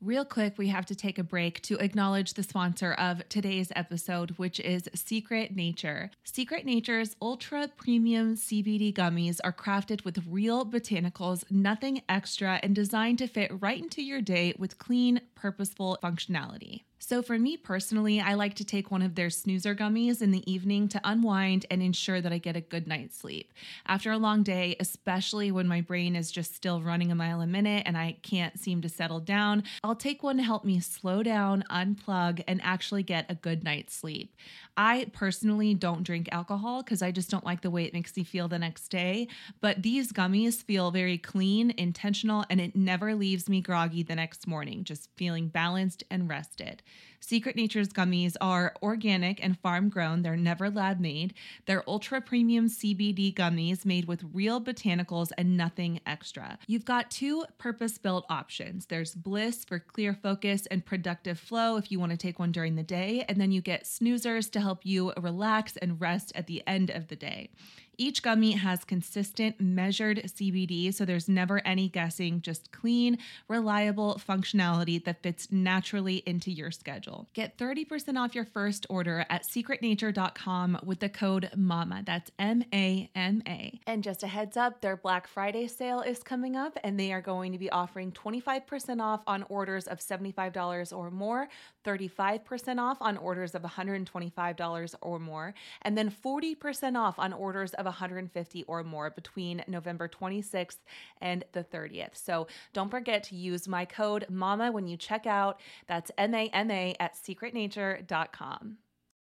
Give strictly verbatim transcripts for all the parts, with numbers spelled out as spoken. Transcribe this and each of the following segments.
Real quick, we have to take a break to acknowledge the sponsor of today's episode, which is Secret Nature. Secret Nature's ultra premium C B D gummies are crafted with real botanicals, nothing extra, and designed to fit right into your day with clean, purposeful functionality. So for me personally, I like to take one of their snoozer gummies in the evening to unwind and ensure that I get a good night's sleep. After a long day, especially when my brain is just still running a mile a minute and I can't seem to settle down, I'll take one to help me slow down, unplug, and actually get a good night's sleep. I personally don't drink alcohol because I just don't like the way it makes me feel the next day, but these gummies feel very clean, intentional, and it never leaves me groggy the next morning, just feeling balanced and rested. Secret Nature's gummies are organic and farm grown. They're never lab made. They're ultra premium C B D gummies made with real botanicals and nothing extra. You've got two purpose-built options. There's Bliss for clear focus and productive flow if you want to take one during the day, and then you get snoozers to help you relax and rest at the end of the day. Each gummy has consistent, measured C B D, so there's never any guessing, just clean, reliable functionality that fits naturally into your schedule. Get thirty percent off your first order at secret nature dot com with the code MAMA. That's M A M A. And just a heads up, their Black Friday sale is coming up, and they are going to be offering twenty-five percent off on orders of seventy-five dollars or more, thirty-five percent off on orders of one hundred twenty-five dollars or more, and then forty percent off on orders of one hundred fifty dollars or more between November twenty-sixth and the thirtieth. So don't forget to use my code MAMA when you check out. That's M A M A at secret nature dot com.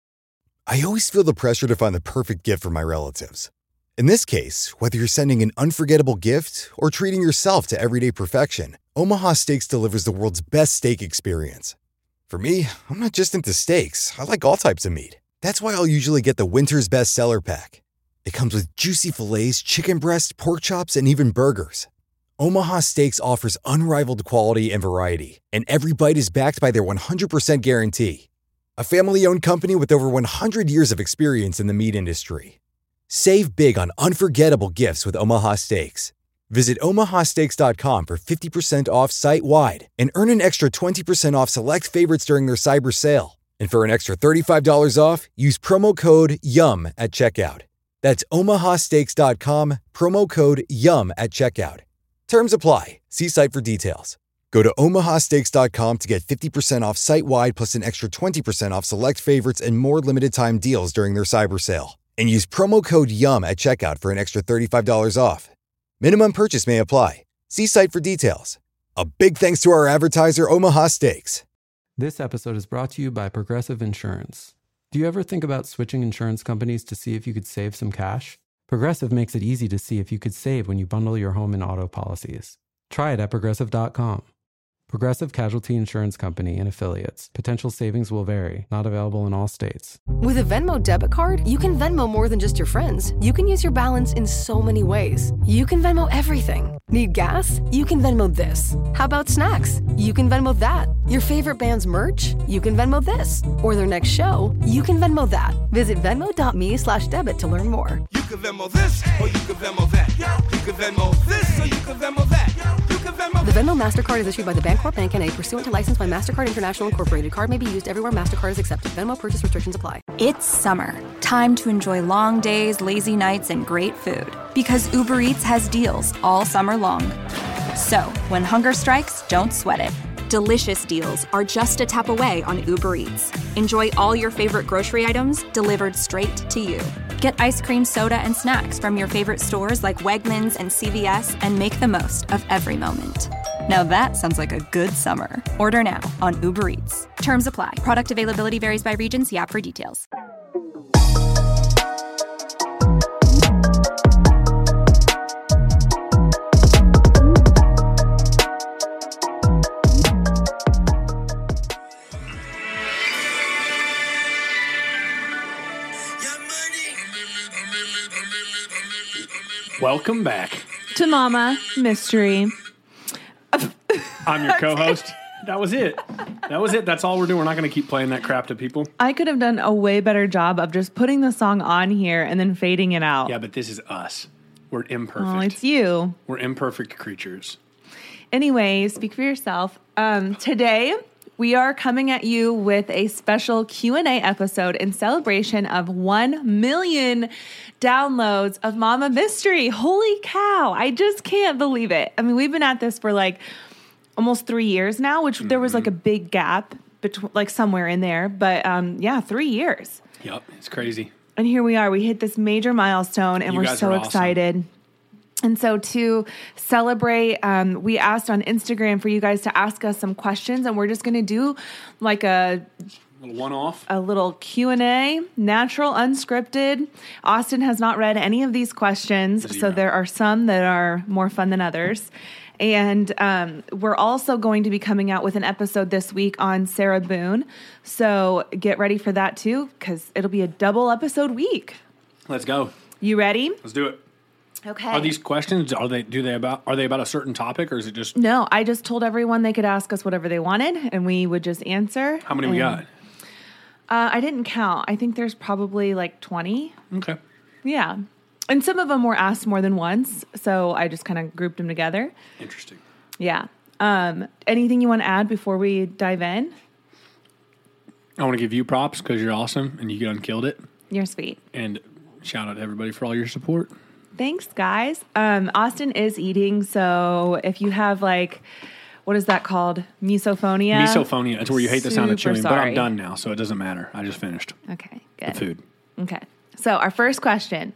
I always feel the pressure to find the perfect gift for my relatives. In this case, whether you're sending an unforgettable gift or treating yourself to everyday perfection, Omaha Steaks delivers the world's best steak experience. For me, I'm not just into steaks. I like all types of meat. That's why I'll usually get the Winter's Best Seller Pack. It comes with juicy fillets, chicken breast, pork chops, and even burgers. Omaha Steaks offers unrivaled quality and variety, and every bite is backed by their one hundred percent guarantee. A family-owned company with over one hundred years of experience in the meat industry. Save big on unforgettable gifts with Omaha Steaks. Visit omaha steaks dot com for fifty percent off site-wide and earn an extra twenty percent off select favorites during their cyber sale. And for an extra thirty-five dollars off, use promo code YUM at checkout. That's omaha steaks dot com, promo code YUM at checkout. Terms apply. See site for details. Go to omaha steaks dot com to get fifty percent off site-wide plus an extra twenty percent off select favorites and more limited-time deals during their cyber sale. And use promo code YUM at checkout for an extra thirty-five dollars off. Minimum purchase may apply. See site for details. A big thanks to our advertiser, Omaha Steaks. This episode is brought to you by Progressive Insurance. Do you ever think about switching insurance companies to see if you could save some cash? Progressive makes it easy to see if you could save when you bundle your home and auto policies. Try it at progressive dot com. Progressive Casualty Insurance Company and Affiliates. Potential savings will vary. Not available in all states. With a Venmo debit card, you can Venmo more than just your friends. You can use your balance in so many ways. You can Venmo everything. Need gas? You can Venmo this. How about snacks? You can Venmo that. Your favorite band's merch? You can Venmo this. Or their next show? You can Venmo that. Visit venmo.me slash debit to learn more. You can Venmo this, or you can Venmo that. You can Venmo this, or you can Venmo that. You can Venmo. The Venmo MasterCard is issued by the Bancorp Bank N A pursuant to license by MasterCard International Incorporated. Card may be used everywhere MasterCard is accepted. Venmo purchase restrictions apply. It's summer. Time to enjoy long days, lazy nights, and great food. Because Uber Eats has deals all summer long. So, when hunger strikes, don't sweat it. Delicious deals are just a tap away on Uber Eats. Enjoy all your favorite grocery items delivered straight to you. Get ice cream, soda, and snacks from your favorite stores like Wegmans and C V S and make the most of every moment. Now that sounds like a good summer. Order now on Uber Eats. Terms apply. Product availability varies by region. See app for details. Welcome back to Mama Mystery. I'm your co-host. That was it. That was it. That's all we're doing. We're not going to keep playing that crap to people. I could have done a way better job of just putting the song on here and then fading it out. Yeah, but this is us. We're imperfect. Oh, it's you. We're imperfect creatures. Anyway, speak for yourself. Um, today, we are coming at you with a special Q and A episode in celebration of one million downloads of Mama Mystery. Holy cow. I just can't believe it. I mean, we've been at this for like almost three years now, which mm-hmm. there was like a big gap between, like somewhere in there. But um, yeah, three years. Yep, it's crazy. And here we are. We hit this major milestone, and You we're guys so are awesome. excited. And so to celebrate, um, we asked on Instagram for you guys to ask us some questions, and we're just going to do like a A little one-off. a little Q and A, natural, unscripted. Austin has not read any of these questions, so Zero. there are some that are more fun than others. And um, we're also going to be coming out with an episode this week on Sarah Boone. So get ready for that too, because it'll be a double episode week. Let's go. You ready? Let's do it. Okay. Are these questions, are they, do they about, are they about a certain topic, or is it just, No, I just told everyone they could ask us whatever they wanted, and we would just answer. how many we got? And, Uh, I didn't count. I think there's probably like twenty. Okay. Yeah. And some of them were asked more than once, so I just kind of grouped them together. Interesting. Yeah. Um, anything you want to add before we dive in? I want to give you props because you're awesome and you done killed it. You're sweet. And shout out to everybody for all your support. Thanks, guys. Um, Austin is eating, so if you have like, what is that called? Misophonia? Misophonia. It's where you hate the sound of Super chewing, but I'm sorry. done now, so it doesn't matter. I just finished Okay, the good. food. Okay. So our first question.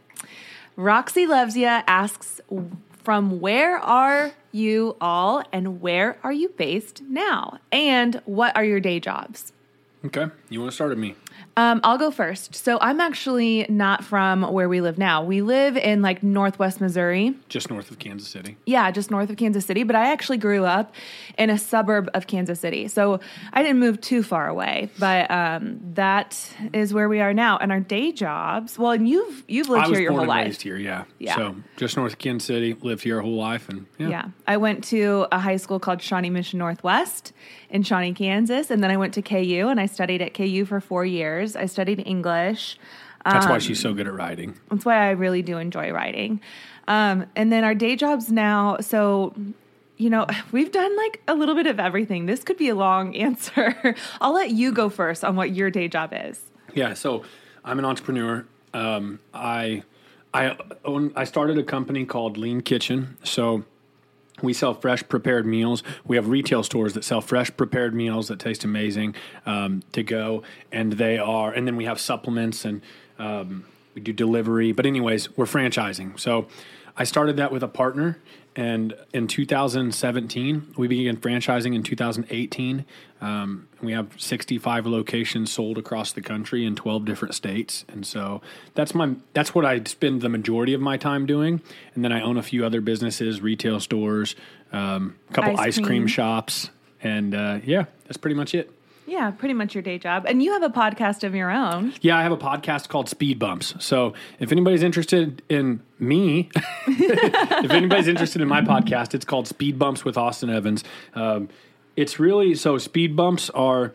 Roxy Loves Ya asks, from where are you all and where are you based now? And what are your day jobs? Okay. You want to start with me? Um, I'll go first. So I'm actually not from where we live now. We live in like Northwest Missouri. Just north of Kansas City. Yeah, just north of Kansas City. But I actually grew up in a suburb of Kansas City. So I didn't move too far away. But um, that is where we are now. And our day jobs, well, and you've you've lived I was here your born whole and life. raised here, yeah. Yeah. So just north of Kansas City, lived here our whole life. and Yeah. Yeah. I went to a high school called Shawnee Mission Northwest in Shawnee, Kansas. And then I went to K U, and I studied at K U for four years. I studied English. That's Um, why she's so good at writing. That's why I really do enjoy writing. Um, and then our day jobs now. So, you know, we've done like a little bit of everything. This could be a long answer. I'll let you go first on what your day job is. Yeah, so I'm an entrepreneur. Um, I I own I started a company called Lean Kitchen. So we sell fresh prepared meals. We have retail stores that sell fresh prepared meals that taste amazing um, to go, and they are. And then we have supplements, and um, we do delivery. But anyways, we're franchising. So I started that with a partner, and in two thousand seventeen, we began franchising in two thousand eighteen. Um, we have sixty-five locations sold across the country in twelve different states. And so that's my, that's what I spend the majority of my time doing. And then I own a few other businesses, retail stores, um, a couple Ice ice, cream. cream shops. And, uh, yeah, that's pretty much it. Yeah, pretty much your day job. And you have a podcast of your own. Yeah, I have a podcast called Speed Bumps. So if anybody's interested in me, if anybody's interested in my podcast, it's called Speed Bumps with Austin Evans. Um, it's really, so speed bumps are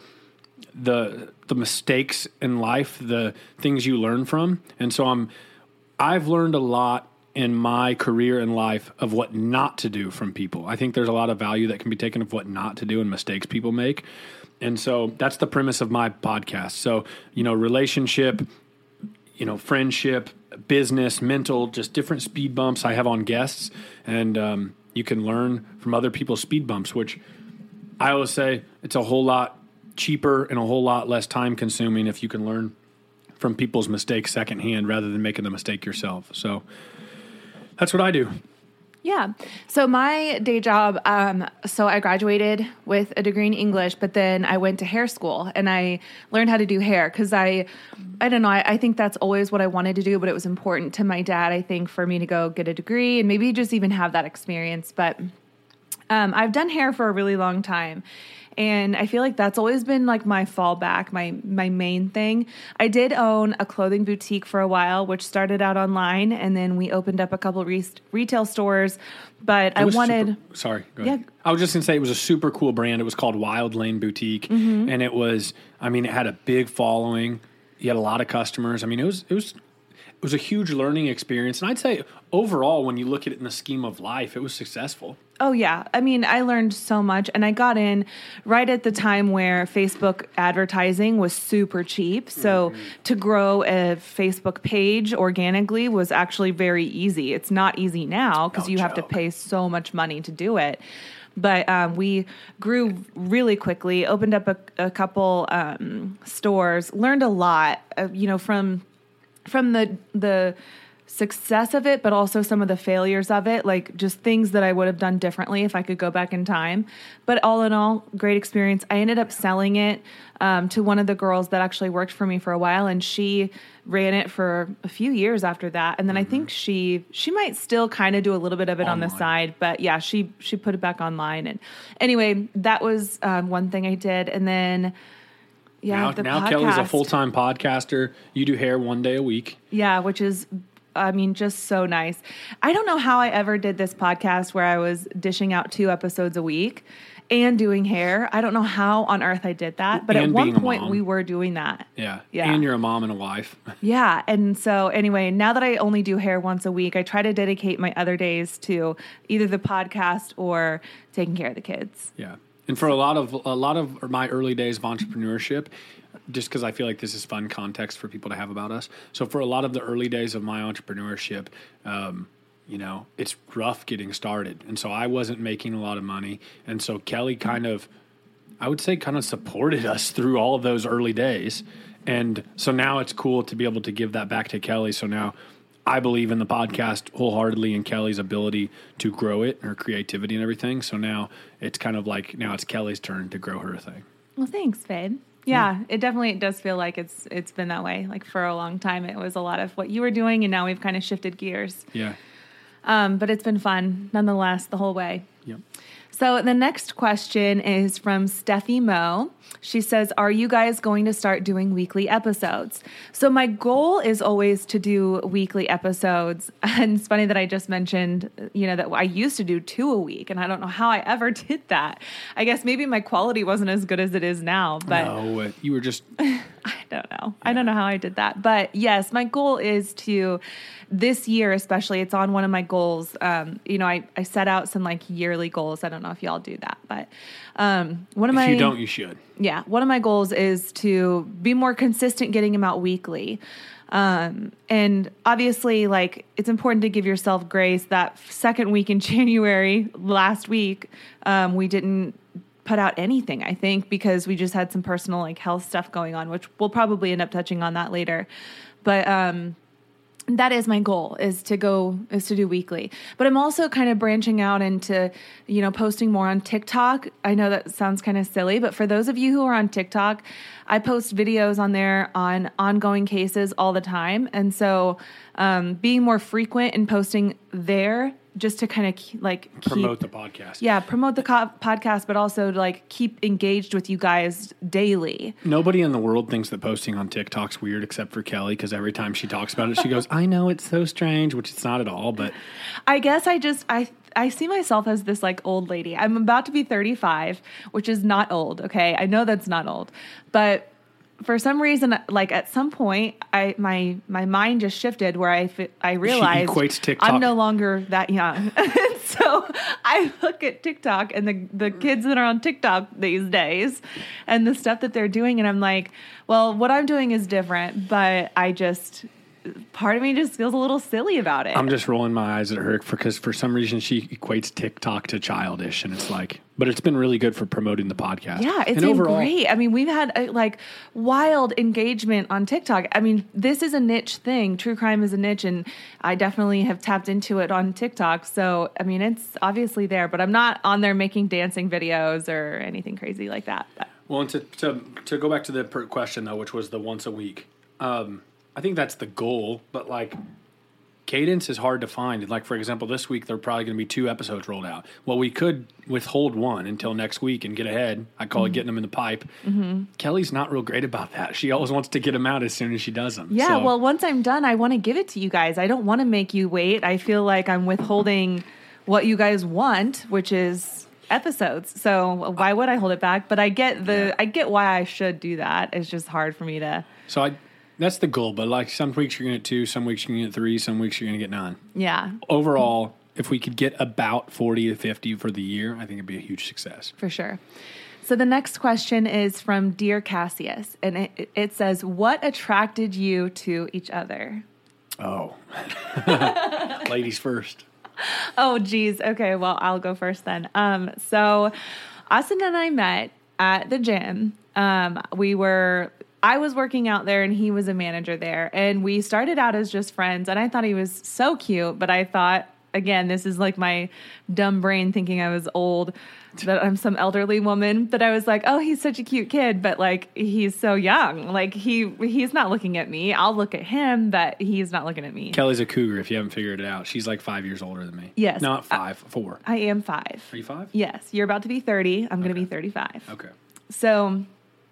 the the mistakes in life, the things you learn from. And so I'm, I've learned a lot in my career and life of what not to do from people. I think there's a lot of value that can be taken of what not to do and mistakes people make. And so that's the premise of my podcast. So, you know, relationship, you know, friendship, business, mental, just different speed bumps I have on guests. And um, you can learn from other people's speed bumps, which I always say it's a whole lot cheaper and a whole lot less time consuming if you can learn from people's mistakes secondhand rather than making the mistake yourself. So that's what I do. Yeah. So my day job, um, so I graduated with a degree in English, but then I went to hair school and I learned how to do hair because I, I don't know, I, I think that's always what I wanted to do, but it was important to my dad, I think, for me to go get a degree and maybe just even have that experience. But um, I've done hair for a really long time. And I feel like that's always been like my fallback, my my main thing. I did own a clothing boutique for a while, which started out online, and then we opened up a couple re- retail stores. But It I was wanted, super- sorry, go ahead. Yeah. I was just gonna say it was a super cool brand. It was called Wild Lane Boutique, Mm-hmm. and it was, I mean, it had a big following. You had a lot of customers. I mean, it was it was it was a huge learning experience. And I'd say overall, when you look at it in the scheme of life, it was successful. Oh, yeah. I mean, I learned so much, and I got in right at the time where Facebook advertising was super cheap. So mm-hmm. to grow a Facebook page organically was actually very easy. It's not easy now because no you joke. have to pay so much money to do it. But um, we grew really quickly, opened up a, a couple um, stores, learned a lot, uh, you know, from from the the success of it, but also some of the failures of it, like just things that I would have done differently if I could go back in time. But all in all, great experience. I ended up selling it um, to one of the girls that actually worked for me for a while, and she ran it for a few years after that. And then mm-hmm. I think she she might still kind of do a little bit of it online. On the side, but yeah, she she put it back online. And anyway, that was um, one thing I did, and then. Yeah, now, the now podcast. Kelly's a full-time podcaster. You do hair one day a week. Yeah, which is, I mean, just so nice. I don't know how I ever did this podcast where I was dishing out two episodes a week and doing hair. I don't know how on earth I did that. But and at one point, we were doing that. Yeah. yeah. And you're a mom and a wife. Yeah. And so anyway, now that I only do hair once a week, I try to dedicate my other days to either the podcast or taking care of the kids. Yeah. And for a lot of a lot of my early days of entrepreneurship, just because I feel like this is fun context for people to have about us. So for a lot of the early days of my entrepreneurship, um, you know, it's rough getting started. And so I wasn't making a lot of money. And so Kelly kind of, I would say kind of supported us through all of those early days. And so now it's cool to be able to give that back to Kelly. So now I believe in the podcast wholeheartedly and Kelly's ability to grow it, her creativity and everything. So now it's kind of like, now it's Kelly's turn to grow her thing. Well, thanks, babe. Yeah, it definitely does feel like it's it's been that way. Like for a long time, it was a lot of what you were doing, and now we've kind of shifted gears. Yeah. Um, but it's been fun nonetheless the whole way. Yep. So the next question is from Steffi Mo. She says, are you guys going to start doing weekly episodes? So my goal is always to do weekly episodes. And it's funny that I just mentioned, you know, that I used to do two a week, and I don't know how I ever did that. I guess maybe my quality wasn't as good as it is now, but no, you were just, I don't know. I don't know how I did that, but yes, my goal is to this year, especially, it's on one of my goals. Um, you know, I, I set out some like yearly goals. I don't know if y'all do that, but um, one of if my, if you don't, you should. Yeah. One of my goals is to be more consistent getting them out weekly. Um, and obviously, like, it's important to give yourself grace. That second week in January, last week, um, we didn't put out anything, I think, because we just had some personal like health stuff going on, which we'll probably end up touching on that later. But, um, that is my goal, is to go, is to do weekly. But I'm also kind of branching out into, you know, posting more on TikTok. I know that sounds kind of silly, but for those of you who are on TikTok, I post videos on there on ongoing cases all the time. And so um, being more frequent and posting there just to kind of like keep, promote the podcast. Yeah, promote the co- podcast, but also like keep engaged with you guys daily. Nobody in the world thinks that posting on TikTok's weird except for Kelly, because every time she talks about it, she goes, I know it's so strange, which it's not at all. But I guess I just, I I see myself as this like old lady. I'm about to be thirty-five, which is not old. Okay. I know that's not old, but for some reason, like at some point, I my my mind just shifted where I I realized I'm no longer that young. So I look at TikTok and the the kids that are on TikTok these days, and the stuff that they're doing, and I'm like, well, what I'm doing is different, but I just. Part of me just feels a little silly about it. I'm just rolling my eyes at her because for some reason she equates TikTok to childish, and it's like, but it's been really good for promoting the podcast. Yeah, it's and been overall, great. I mean, we've had a, like wild engagement on TikTok. I mean, this is a niche thing. True crime is a niche, and I definitely have tapped into it on TikTok. So, I mean, it's obviously there, but I'm not on there making dancing videos or anything crazy like that. But. Well, and to, to, to go back to the question, though, which was the once a week, um, I think that's the goal, but like cadence is hard to find. Like, for example, this week there are probably going to be two episodes rolled out. Well, we could withhold one until next week and get ahead. I call mm-hmm. it getting them in the pipe. Mm-hmm. Kelly's not real great about that. She always wants to get them out as soon as she does them. Yeah, so. Well, once I'm done, I want to give it to you guys. I don't want to make you wait. I feel like I'm withholding what you guys want, which is episodes. So why would I hold it back? But I get the yeah. I get why I should do that. It's just hard for me to. So I. That's the goal, but like some weeks you're going to get two, some weeks you're going to get three, some weeks you're going to get nine. Yeah. Overall, if we could get about forty to fifty for the year, I think it'd be a huge success. For sure. So the next question is from Dear Cassius, and it, it says, what attracted you to each other? Oh, ladies first. Oh, geez. Okay, well, I'll go first then. Um, so Austin and I met at the gym. Um, we were, I was working out there and he was a manager there. And we started out as just friends. And I thought he was so cute, but I thought, again, this is like my dumb brain thinking I was old, that I'm some elderly woman, that I was like, oh, he's such a cute kid, but like, he's so young. Like he, he's not looking at me. I'll look at him, but he's not looking at me. Kelly's a cougar, if you haven't figured it out. She's like five years older than me. Yes. Not five, I, four. I am five. Are you five? Yes. You're about to be thirty. I'm okay. going to be thirty-five. Okay. So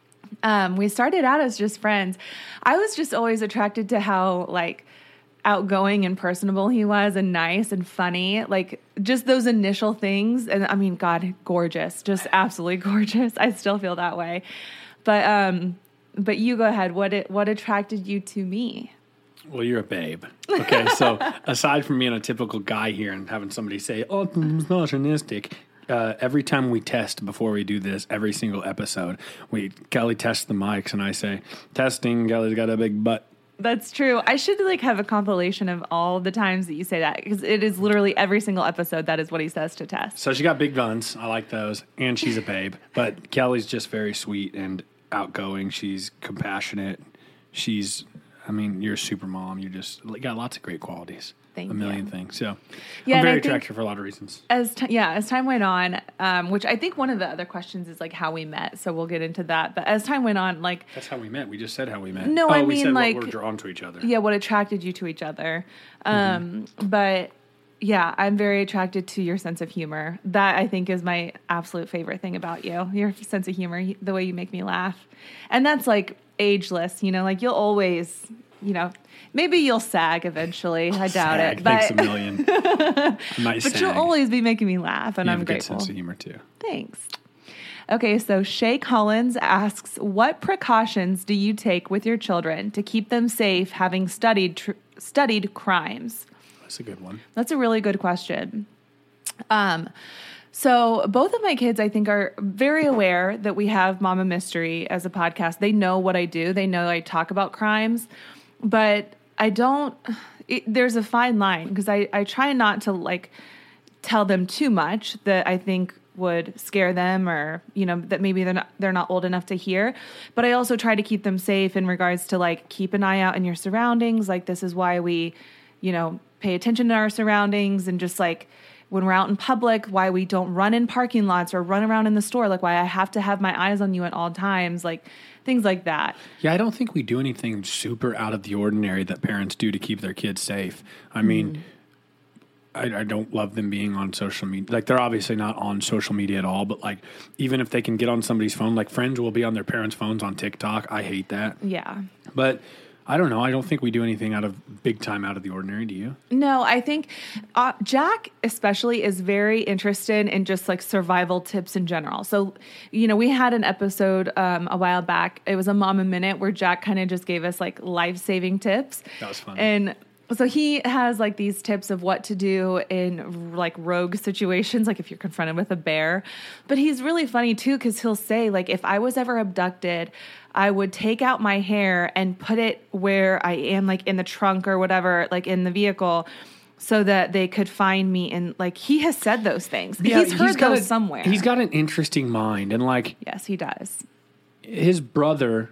um, we started out as just friends. I was just always attracted to how like outgoing and personable he was, and nice and funny, like just those initial things. And I mean, God, gorgeous, just absolutely gorgeous. I still feel that way. But, um, but you go ahead. What, it, what attracted you to me? Well, you're a babe. Okay. So aside from being a typical guy here and having somebody say, oh, it's misogynistic, uh, every time we test before we do this, every single episode, we, Kelly tests the mics and I say, testing, Kelly's got a big butt. That's true. I should like have a compilation of all the times that you say that, because it is literally every single episode. That is what he says to test. So she got big guns. I like those. And she's a babe. But Kelly's just very sweet and outgoing. She's compassionate. She's, I mean, you're a super mom. You just got lots of great qualities. Thank a million you. things. So yeah, I'm very attracted for a lot of reasons. As t- yeah, as time went on, um, which I think one of the other questions is like how we met. So we'll get into that. But as time went on, like that's how we met. We just said how we met. No, oh, I we mean said like what we're drawn to each other. Yeah, what attracted you to each other. Um, mm-hmm. But yeah, I'm very attracted to your sense of humor. That I think is my absolute favorite thing about you. Your sense of humor, the way you make me laugh, and that's like ageless. You know, like you'll always. You know, maybe you'll sag eventually. I doubt sag, it. Thanks but a million. I might but sag. you'll always be making me laugh, and you I'm have a grateful. good sense of humor too. Thanks. Okay, so Shay Collins asks, what precautions do you take with your children to keep them safe, having studied tr- studied crimes? That's a good one. That's a really good question. Um. So both of my kids, I think, are very aware that we have Mama Mystery as a podcast. They know what I do. They know I talk about crimes, but I don't, it, there's a fine line because I, I try not to like tell them too much that I think would scare them or, you know, that maybe they're not, they're not old enough to hear. But I also try to keep them safe in regards to like, keep an eye out in your surroundings. Like this is why we, you know, pay attention to our surroundings and just like, when we're out in public, why we don't run in parking lots or run around in the store, like why I have to have my eyes on you at all times, like things like that. Yeah, I don't think we do anything super out of the ordinary that parents do to keep their kids safe. I mean, mm. I, I don't love them being on social media. Like they're obviously not on social media at all, but like even if they can get on somebody's phone, like friends will be on their parents' phones on TikTok. I hate that. Yeah. But I don't know. I don't think we do anything out of big time out of the ordinary. Do you? No, I think uh, Jack especially is very interested in just like survival tips in general. So, you know, we had an episode um, a while back. It was a Mama Minute where Jack kind of just gave us like life-saving tips. That was fun. And so he has like these tips of what to do in like rogue situations, like if you're confronted with a bear. But he's really funny too, because he'll say like, if I was ever abducted, I would take out my hair and put it where I am, like in the trunk or whatever, like in the vehicle, so that they could find me. And like, he has said those things. Yeah, he's heard he's got those a, somewhere. He's got an interesting mind. And like, yes, he does. His brother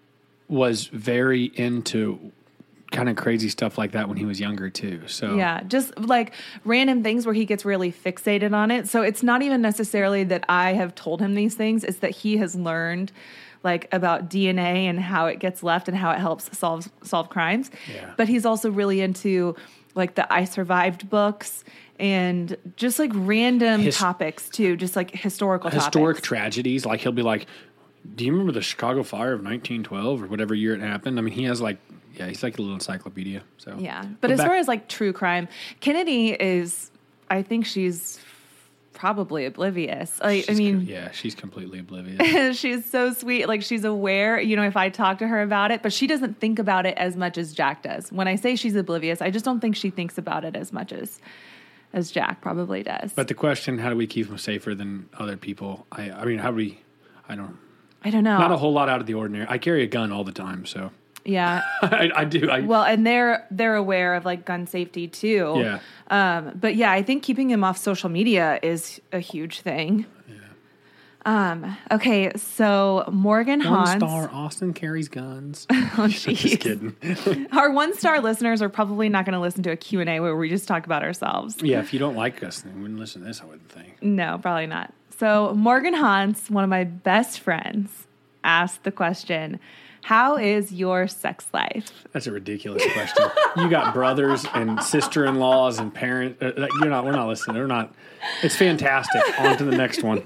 was very into kind of crazy stuff like that when he was younger too. So yeah, just like random things where he gets really fixated on it. So it's not even necessarily that I have told him these things. It's that he has learned like about D N A and how it gets left and how it helps solve, solve crimes. Yeah. But he's also really into like the I Survived books and just like random His, topics too. Just like historical historic topics. tragedies. Like he'll be like, do you remember the Chicago fire of nineteen twelve or whatever year it happened? I mean, he has like, yeah, he's like a little encyclopedia. So yeah, but, but as back- far as like true crime, Kennedy is, I think she's probably oblivious. Like, she's I mean, co- yeah, she's completely oblivious. She's so sweet. Like she's aware, you know, if I talk to her about it, but she doesn't think about it as much as Jack does. When I say she's oblivious, I just don't think she thinks about it as much as as Jack probably does. But the question, how do we keep them safer than other people? I, I mean, how do we, I don't, I don't know. Not a whole lot out of the ordinary. I carry a gun all the time, so. Yeah. I, I do. I, well, and they're, they're aware of like gun safety too. Yeah. Um, but yeah, I think keeping them off social media is a huge thing. Um, okay, so Morgan One Hans. star, Austin carries guns. Oh, Just kidding. Our one-star listeners are probably not going to listen to a Q and A where we just talk about ourselves. Yeah, if you don't like us, then you wouldn't listen to this, I wouldn't think. No, probably not. So Morgan Hans, one of my best friends, asked the question, how is your sex life? That's a ridiculous question. You got brothers and sister-in-laws and parents. Uh, you're not, we're not listening. We're not. It's fantastic. On to the next one.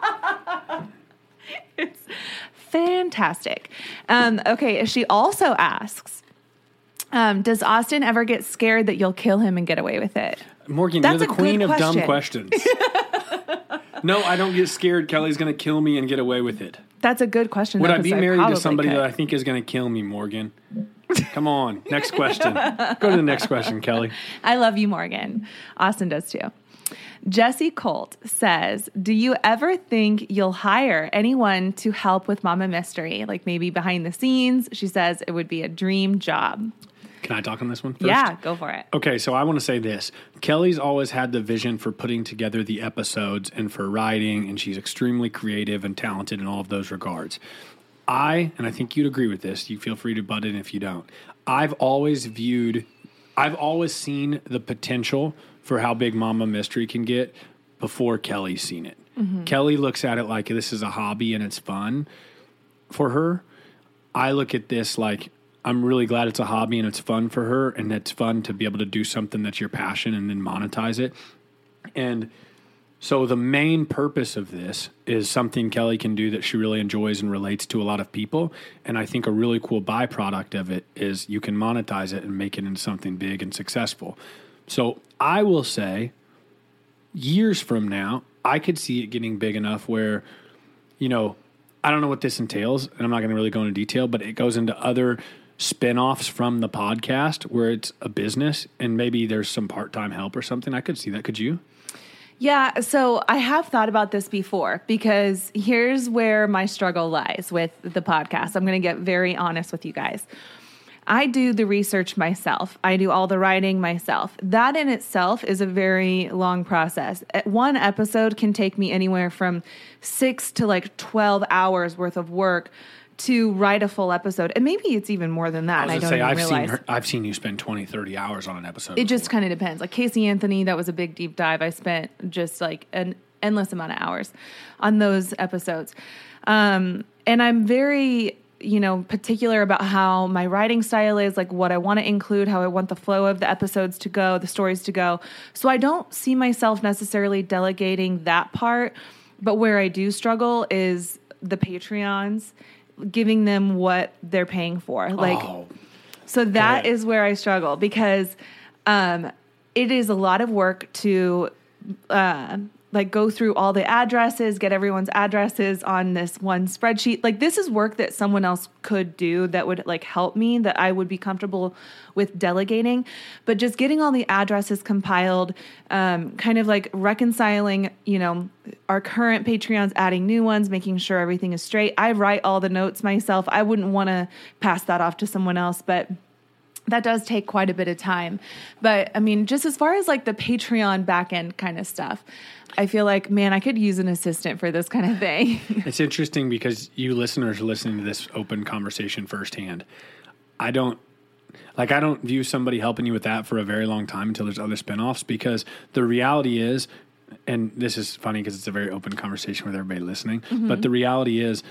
It's fantastic. Um, okay, she also asks, um, does Austin ever get scared that you'll kill him and get away with it? Morgan, That's you're the a queen good of dumb question. questions. No, I don't get scared. Kelly's going to kill me and get away with it. That's a good question. Would though, I be 'cause married probably to somebody could. that I think is going to kill me, Morgan? Come on. Next question. Go to the next question, Kelly. I love you, Morgan. Austin does too. Jesse Colt says, do you ever think you'll hire anyone to help with Mama Mystery? Like maybe behind the scenes? She says it would be a dream job. Can I talk on this one first? Yeah, go for it. Okay, so I want to say this. Kelly's always had the vision for putting together the episodes and for writing, and she's extremely creative and talented in all of those regards. I, and I think you'd agree with this, you feel free to butt in if you don't, I've always viewed, I've always seen the potential for how big Mama Mystery can get before Kelly's seen it. Mm-hmm. Kelly looks at it like this is a hobby and it's fun for her. I look at this like I'm really glad it's a hobby and it's fun for her, and it's fun to be able to do something that's your passion and then monetize it. And so the main purpose of this is something Kelly can do that she really enjoys and relates to a lot of people. And I think a really cool byproduct of it is you can monetize it and make it into something big and successful. So I will say years from now, I could see it getting big enough where, you know, I don't know what this entails, and I'm not going to really go into detail, but it goes into other spin-offs from the podcast where it's a business and maybe there's some part-time help or something. I could see that. Could you? Yeah, so I have thought about this before because here's where my struggle lies with the podcast. I'm going to get very honest with you guys. I do the research myself. I do all the writing myself. That in itself is a very long process. One episode can take me anywhere from six to like twelve hours worth of work to write a full episode. And maybe it's even more than that. I, was I don't say, even I've realize. Seen her, I've seen you spend twenty, thirty hours on an episode. It before. just kind of depends. Like Casey Anthony, that was a big deep dive. I spent just like an endless amount of hours on those episodes. Um, and I'm very, you know, particular about how my writing style is, like what I want to include, how I want the flow of the episodes to go, the stories to go. So I don't see myself necessarily delegating that part. But where I do struggle is the Patreons, giving them what they're paying for. Like, oh, so that good. is where I struggle because um, it is a lot of work to uh, like go through all the addresses, get everyone's addresses on this one spreadsheet. Like this is work that someone else could do that would like help me, that I would be comfortable with delegating. But just getting all the addresses compiled, um, kind of like reconciling, you know, our current Patreons, adding new ones, making sure everything is straight. I write all the notes myself. I wouldn't want to pass that off to someone else, but that does take quite a bit of time. But I mean, just as far as like the Patreon back end kind of stuff, I feel like, man, I could use an assistant for this kind of thing. It's interesting because you listeners are listening to this open conversation firsthand. I don't, like, I don't view somebody helping you with that for a very long time until there's other spinoffs, because the reality is, and this is funny because it's a very open conversation with everybody listening, mm-hmm. but the reality is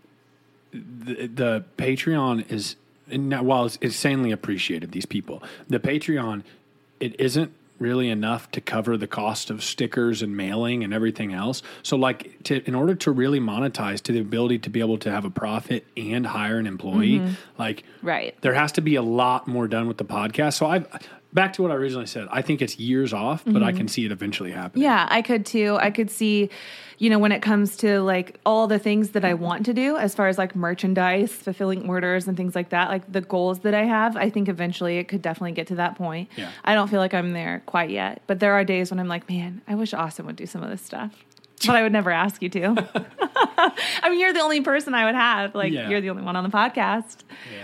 the, the Patreon is, and while it's insanely appreciated, these people, the Patreon, it isn't really enough to cover the cost of stickers and mailing and everything else. So like to, in order to really monetize, to the ability to be able to have a profit and hire an employee, mm-hmm. like right. there has to be a lot more done with the podcast. So I've, back to what I originally said. I think it's years off, but mm-hmm. I can see it eventually happening. Yeah, I could too. I could see, you know, when it comes to like all the things that I want to do as far as like merchandise, fulfilling orders and things like that, like the goals that I have, I think eventually it could definitely get to that point. Yeah. I don't feel like I'm there quite yet, but there are days when I'm like, man, I wish Austin would do some of this stuff. But I would never ask you to. I mean, you're the only person I would have. Like, yeah. You're the only one on the podcast.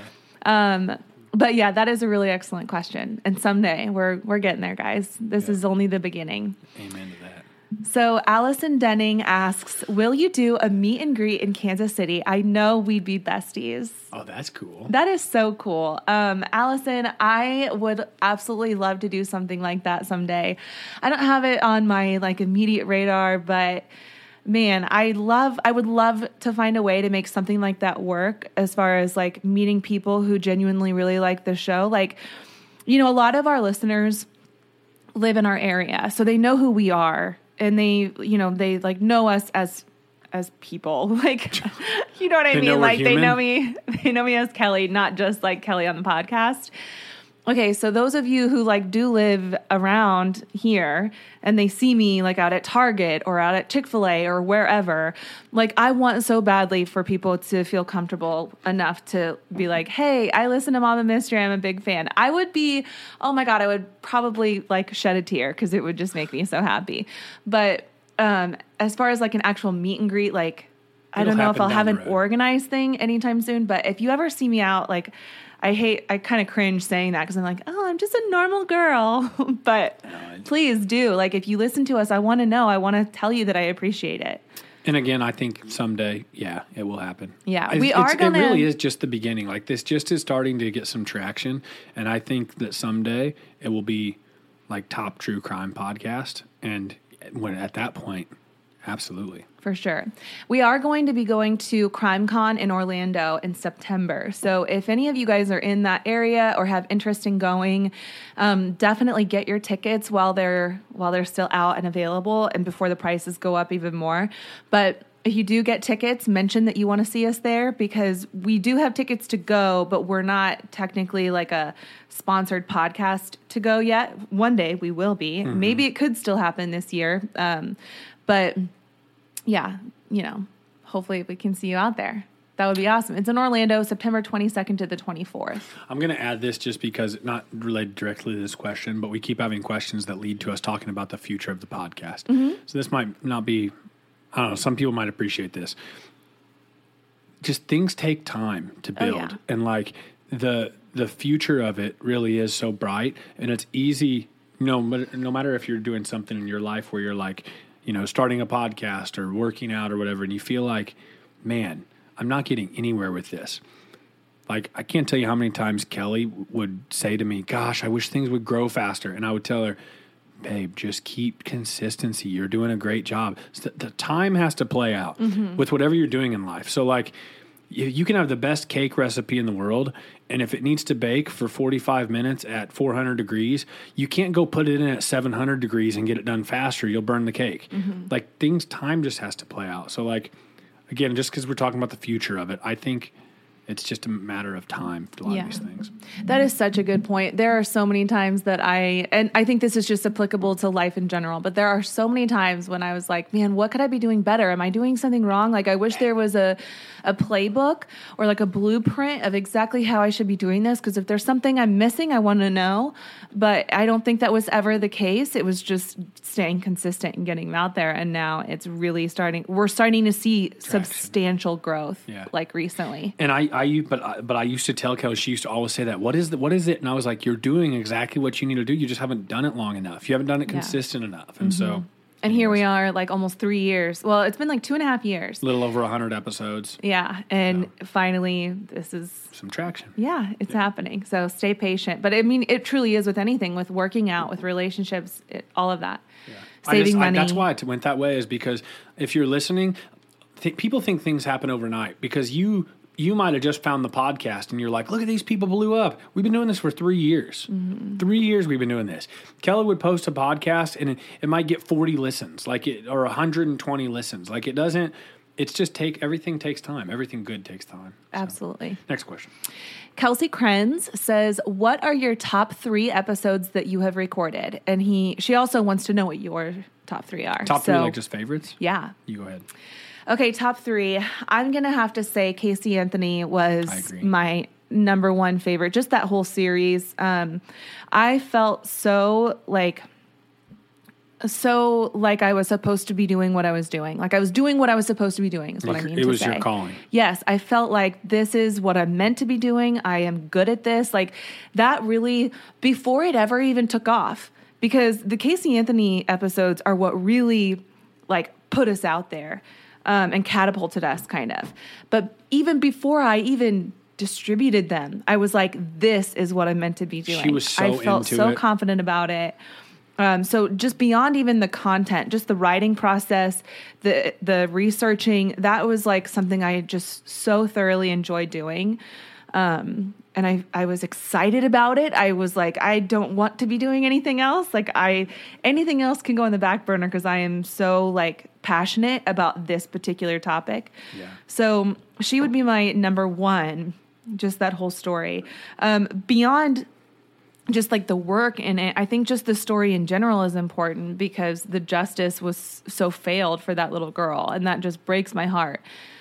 Yeah. Um, but yeah, that is a really excellent question. And someday we're we're getting there, guys. This yeah. is only the beginning. Amen to that. So Allison Denning asks, will you do a meet and greet in Kansas City? I know we'd be besties. Oh, that's cool. That is so cool. Um, Allison, I would absolutely love to do something like that someday. I don't have it on my like immediate radar, but man, I love, I would love to find a way to make something like that work as far as like meeting people who genuinely really like the show. Like, you know, a lot of our listeners live in our area, so they know who we are. And they, you know, they like know us as as people. Like, you know what I they mean? Know like we're they human. know me, they know me as Kelly, not just like Kelly on the podcast. Okay, so those of you who like do live around here and they see me like out at Target or out at Chick-fil-A or wherever, like I want so badly for people to feel comfortable enough to be like, hey, I listen to Mama Mystery, I'm a big fan. I would be, oh my God, I would probably like shed a tear because it would just make me so happy. But um, as far as like an actual meet and greet, like I It'll don't know if I'll have an road. organized thing anytime soon, but if you ever see me out, like I hate, I kind of cringe saying that because I'm like, oh, I'm just a normal girl. But no, please do. Like, if you listen to us, I want to know. I want to tell you that I appreciate it. And again, I think someday, yeah, it will happen. Yeah, it's, we are it's, gonna. It really is just the beginning. Like, this just is starting to get some traction. And I think that someday it will be like top true crime podcast. And when at that point, absolutely. For sure. We are going to be going to CrimeCon in Orlando in September. So if any of you guys are in that area or have interest in going, um, definitely get your tickets while they're while they're still out and available and before the prices go up even more. But if you do get tickets, mention that you want to see us there because we do have tickets to go, but we're not technically like a sponsored podcast to go yet. One day we will be. Mm-hmm. Maybe it could still happen this year. Um, but yeah, you know, hopefully we can see you out there. That would be awesome. It's in Orlando, September twenty-second to the twenty-fourth. I'm going to add this just because, not related directly to this question, but we keep having questions that lead to us talking about the future of the podcast. Mm-hmm. So this might not be, I don't know, some people might appreciate this. Just things take time to build. Oh, yeah. And like the the future of it really is so bright and it's easy, you know, no matter if you're doing something in your life where you're like, you know, starting a podcast or working out or whatever, and you feel like, man, I'm not getting anywhere with this. Like, I can't tell you how many times Kelly would say to me, gosh, I wish things would grow faster. And I would tell her, babe, just keep consistency. You're doing a great job. So the time has to play out mm-hmm. with whatever you're doing in life. So, like, you can have the best cake recipe in the world, and if it needs to bake for forty-five minutes at four hundred degrees, you can't go put it in at seven hundred degrees and get it done faster. You'll burn the cake. Mm-hmm. Like, things, time just has to play out. So, like, again, just because we're talking about the future of it, I think it's just a matter of time for a lot yeah. of these things. That is such a good point. There are so many times that I, and I think this is just applicable to life in general, but there are so many times when I was like, man, what could I be doing better? Am I doing something wrong? Like, I wish there was a, a playbook or like a blueprint of exactly how I should be doing this. Because if there's something I'm missing, I want to know. But I don't think that was ever the case. It was just staying consistent and getting them out there. And now it's really starting, we're starting to see Traction. substantial growth yeah. like recently. And I, I, but I, but I used to tell Kelly, she used to always say that, what is the, what is it? And I was like, you're doing exactly what you need to do. You just haven't done it long enough. You haven't done it consistent yeah. enough. And mm-hmm. so. And anyways. Here we are, like almost three years. Well, it's been like two and a half years. A little over a hundred episodes. Yeah. And so. Finally, this is. Some traction. Yeah, it's yeah. happening. So stay patient. But I mean, it truly is with anything, with working out, with relationships, it, all of that. Yeah. Saving just, money. I, that's why it went that way, is because if you're listening, th- people think things happen overnight because you you might have just found the podcast and you're like, look at these people blew up. We've been doing this for three years. Mm-hmm. Three years we've been doing this. Kelly would post a podcast and it, it might get forty listens, like it, or one hundred twenty listens. Like it doesn't, it's just take everything takes time. Everything good takes time. So. Absolutely. Next question. Kelsey Krenz says, what are your top three episodes that you have recorded? And he, she also wants to know what your top three are. Top so, three, like just favorites? Yeah. You go ahead. Okay, top three. I'm going to have to say Casey Anthony was I agree. my number one favorite. Just that whole series. Um, I felt so like... So, like I was supposed to be doing what I was doing. Like I was doing what I was supposed to be doing is what Like, I mean it to was say. your calling. Yes, I felt like this is what I'm meant to be doing. I am good at this. Like that really, before it ever even took off, because the Casey Anthony episodes are what really like put us out there um, and catapulted us kind of. But even before I even distributed them, I was like, this is what I'm meant to be doing. She was so I felt into so it. confident about it. Um, so just beyond even the content, just the writing process, the the researching, that was like something I just so thoroughly enjoyed doing. Um, and I, I was excited about it. I was like, I don't want to be doing anything else. Like I, anything else can go on the back burner because I am so like passionate about this particular topic. Yeah. So she would be my number one, just that whole story. Um, beyond just like the work in it, I think just the story in general is important because the justice was so failed for that little girl, and that just breaks my heart.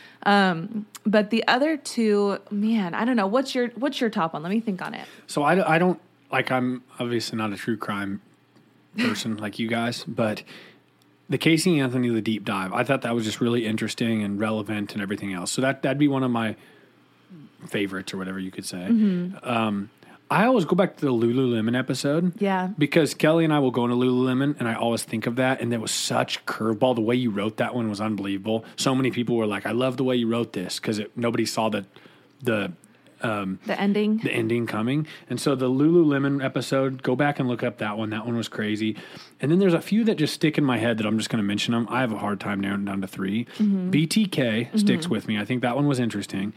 Um, but the other two, man, I don't know. What's your what's your top one? Let me think on it. So I, I don't, like I'm obviously not a true crime person like you guys, but the Casey Anthony, the deep dive, I thought that was just really interesting and relevant and everything else. So that, that'd be one of my favorites or whatever you could say. Mm-hmm. Um, I always go back to the Lululemon episode. Yeah. Because Kelly and I will go into Lululemon, and I always think of that, and there was such curveball. The way you wrote that one was unbelievable. So many people were like, I love the way you wrote this, because nobody saw the the um, The ending. the ending coming. And so the Lululemon episode, go back and look up that one. That one was crazy. And then there's a few that just stick in my head that I'm just going to mention them. I have a hard time narrowing down to three. Mm-hmm. B T K mm-hmm. sticks with me. I think that one was interesting.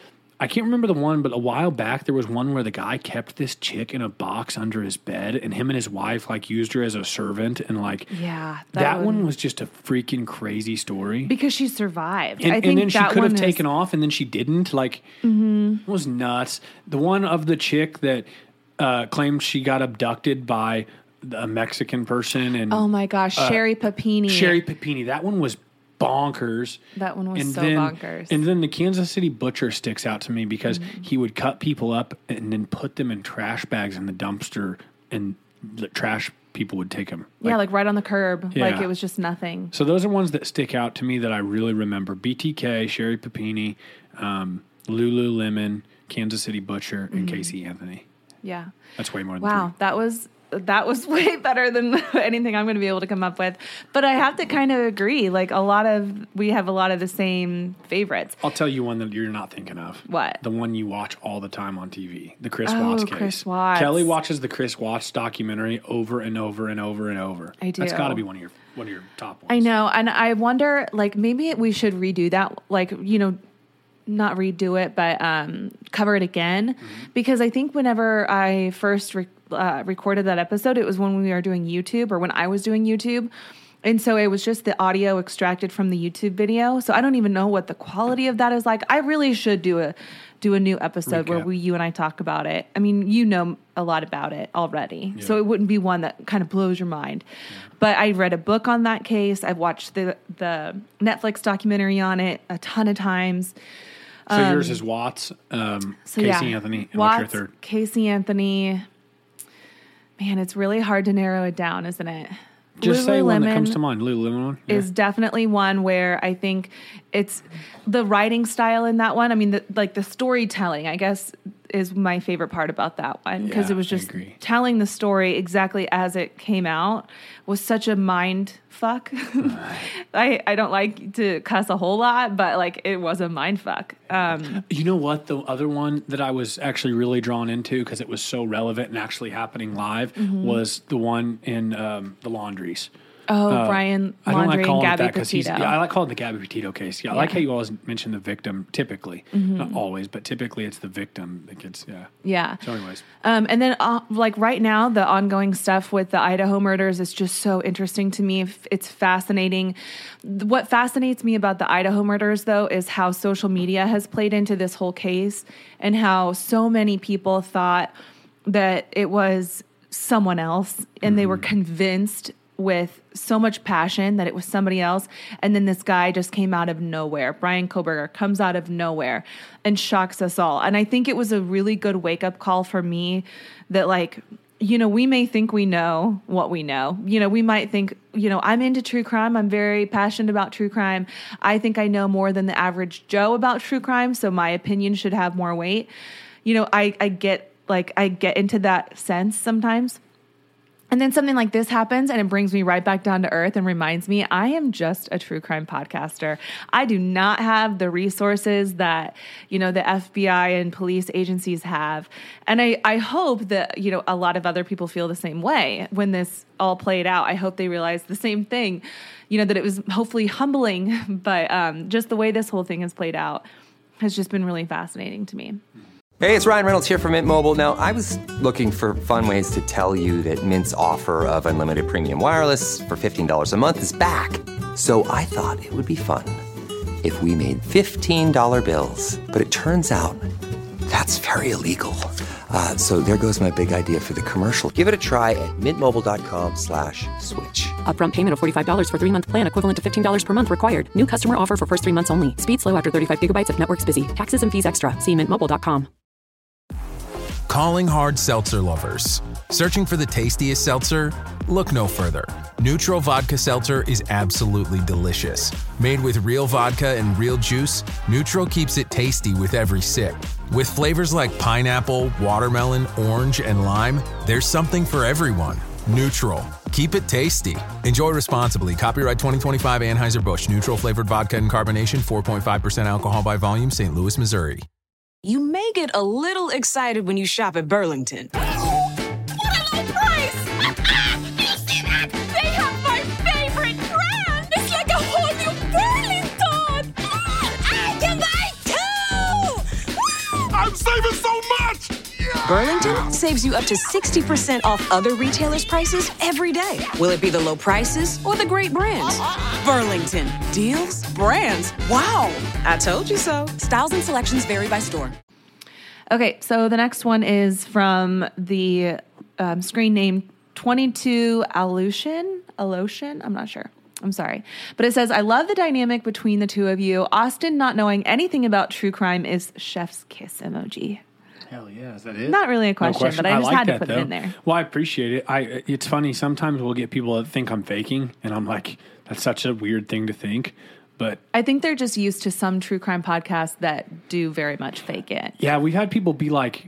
I can't remember the one, but a while back there was one where the guy kept this chick in a box under his bed, and him and his wife like used her as a servant, and like Yeah, that, that one, one- was just a freaking crazy story. Because she survived. And, I think and then she that could have one taken is, off, and then she didn't. Like, Mm-hmm. it was nuts. The one of the chick that uh, claimed she got abducted by a Mexican person, and Oh my gosh, Sherry Papini. Sherry Papini. That one was bonkers. That one was and so then, bonkers. And then the Kansas City Butcher sticks out to me because Mm-hmm. he would cut people up and then put them in trash bags in the dumpster, and the trash people would take them. yeah, like right on the curb. Yeah. Like it was just nothing. So those are ones that stick out to me that I really remember. B T K, Sherry Papini, um, Lululemon, Kansas City Butcher, and Mm-hmm. Casey Anthony. Yeah. That's way more than Wow, three. that was that was way better than anything I'm going to be able to come up with. But I have to kind of agree. Like a lot of we have a lot of the same favorites. I'll tell you one that you're not thinking of. What? The one you watch all the time on T V. The Chris Oh, Watts case. Chris Watts. Kelly watches the Chris Watts documentary over and over and over and over. I do. That's got to be one of your one of your top ones. I know, and I wonder, like maybe we should redo that. Like you know. Not redo it, but um, cover it again. Mm-hmm. Because I think whenever I first re- uh, recorded that episode, it was when we were doing YouTube or when I was doing YouTube. And so it was just the audio extracted from the YouTube video. So I don't even know what the quality of that is like. I really should do a do a new episode where Recap. we, you and I talk about it. I mean, you know a lot about it already. So it wouldn't be one that kind of blows your mind. But I read a book on that case. I've watched the the Netflix documentary on it a ton of times. So yours is Watts, um, So Casey yeah, Anthony, and what's your Watts, third? Casey Anthony. Man, it's really hard to narrow it down, isn't it? Just say one that Lululemon comes to mind. Lululemon one? Yeah. is definitely one where I think it's the writing style in that one. I mean, the, like the storytelling, I guess, is my favorite part about that one because Yeah, it was I just agree. telling the story exactly as it came out was such a mind fuck. I, I don't like to cuss a whole lot, but like it was a mind fuck. Um, You know what? The other one that I was actually really drawn into because it was so relevant and actually happening live Mm-hmm. was the one in um, the laundries. Oh, Uh, Brian I don't like laundering calling it Gabby that 'cause he's- Petito. Yeah, I like calling it the Gabby Petito case. Yeah, I Yeah. like how you always mention the victim. Typically, Mhm. not always, but typically it's the victim that gets. Yeah. Yeah. So, anyways, Um, and then, uh, like right now, the ongoing stuff with the Idaho murders is just so interesting to me. It's fascinating. What fascinates me about the Idaho murders, though, is how social media has played into this whole case and how so many people thought that it was someone else, and they were convinced with so much passion that it was somebody else. And then this guy just came out of nowhere. Bryan Kohberger comes out of nowhere and shocks us all. And I think it was a really good wake-up call for me that, like, you know, we may think we know what we know. You know, we might think, you know, I'm into true crime. I'm very passionate about true crime. I think I know more than the average Joe about true crime, so my opinion should have more weight. You know, I, I get, like, I get into that sense sometimes. And then something like this happens and it brings me right back down to earth and reminds me I am just a true crime podcaster. I do not have the resources that, you know, the F B I and police agencies have. And I, I hope that, you know, a lot of other people feel the same way when this all played out. I hope they realize the same thing, you know, that it was hopefully humbling, but um, just the way this whole thing has played out has just been really fascinating to me. Hey, it's Ryan Reynolds here from Mint Mobile. Now, I was looking for fun ways to tell you that Mint's offer of unlimited premium wireless for fifteen dollars a month is back. So I thought it would be fun if we made fifteen dollar bills. But it turns out that's very illegal. Uh, so there goes my big idea for the commercial. Give it a try at mintmobile.com slash switch. Upfront payment of forty-five dollars for three-month plan equivalent to fifteen dollars per month required. New customer offer for first three months only. Speed slow after thirty-five gigabytes if network's busy. Taxes and fees extra. See mint mobile dot com. Calling hard seltzer lovers. Searching for the tastiest seltzer? Look no further. Neutral Vodka Seltzer is absolutely delicious. Made with real vodka and real juice, Neutral keeps it tasty with every sip. With flavors like pineapple, watermelon, orange, and lime, there's something for everyone. Neutral. Keep it tasty. Enjoy responsibly. Copyright twenty twenty-five Anheuser-Busch. Neutral flavored vodka and carbonation, four point five percent alcohol by volume, Saint Louis, Missouri. You may get a little excited when you shop at Burlington. What a low price! You see that? They have my favorite brand! It's like a whole new Burlington! I can buy two! I'm saving so much! Yeah! Burlington saves you up to sixty percent off other retailers' prices every day. Will it be the low prices or the great brands? Burlington. Deals? Brands? Wow! I told you so. Styles and selections vary by store. Okay, so the next one is from the um, screen name twenty-two Aleutian. Aleutian? I'm not sure. I'm sorry. But it says, I love the dynamic between the two of you. Austin not knowing anything about true crime is chef's kiss emoji. Hell yeah, is that it? Not really a question, No question. but I just like had to that, put though. it in there. Well, I appreciate it. I it's funny, sometimes we'll get people that think I'm faking, and I'm like, that's such a weird thing to think. But I think they're just used to some true crime podcasts that do very much fake it. yeah, we've had people be like,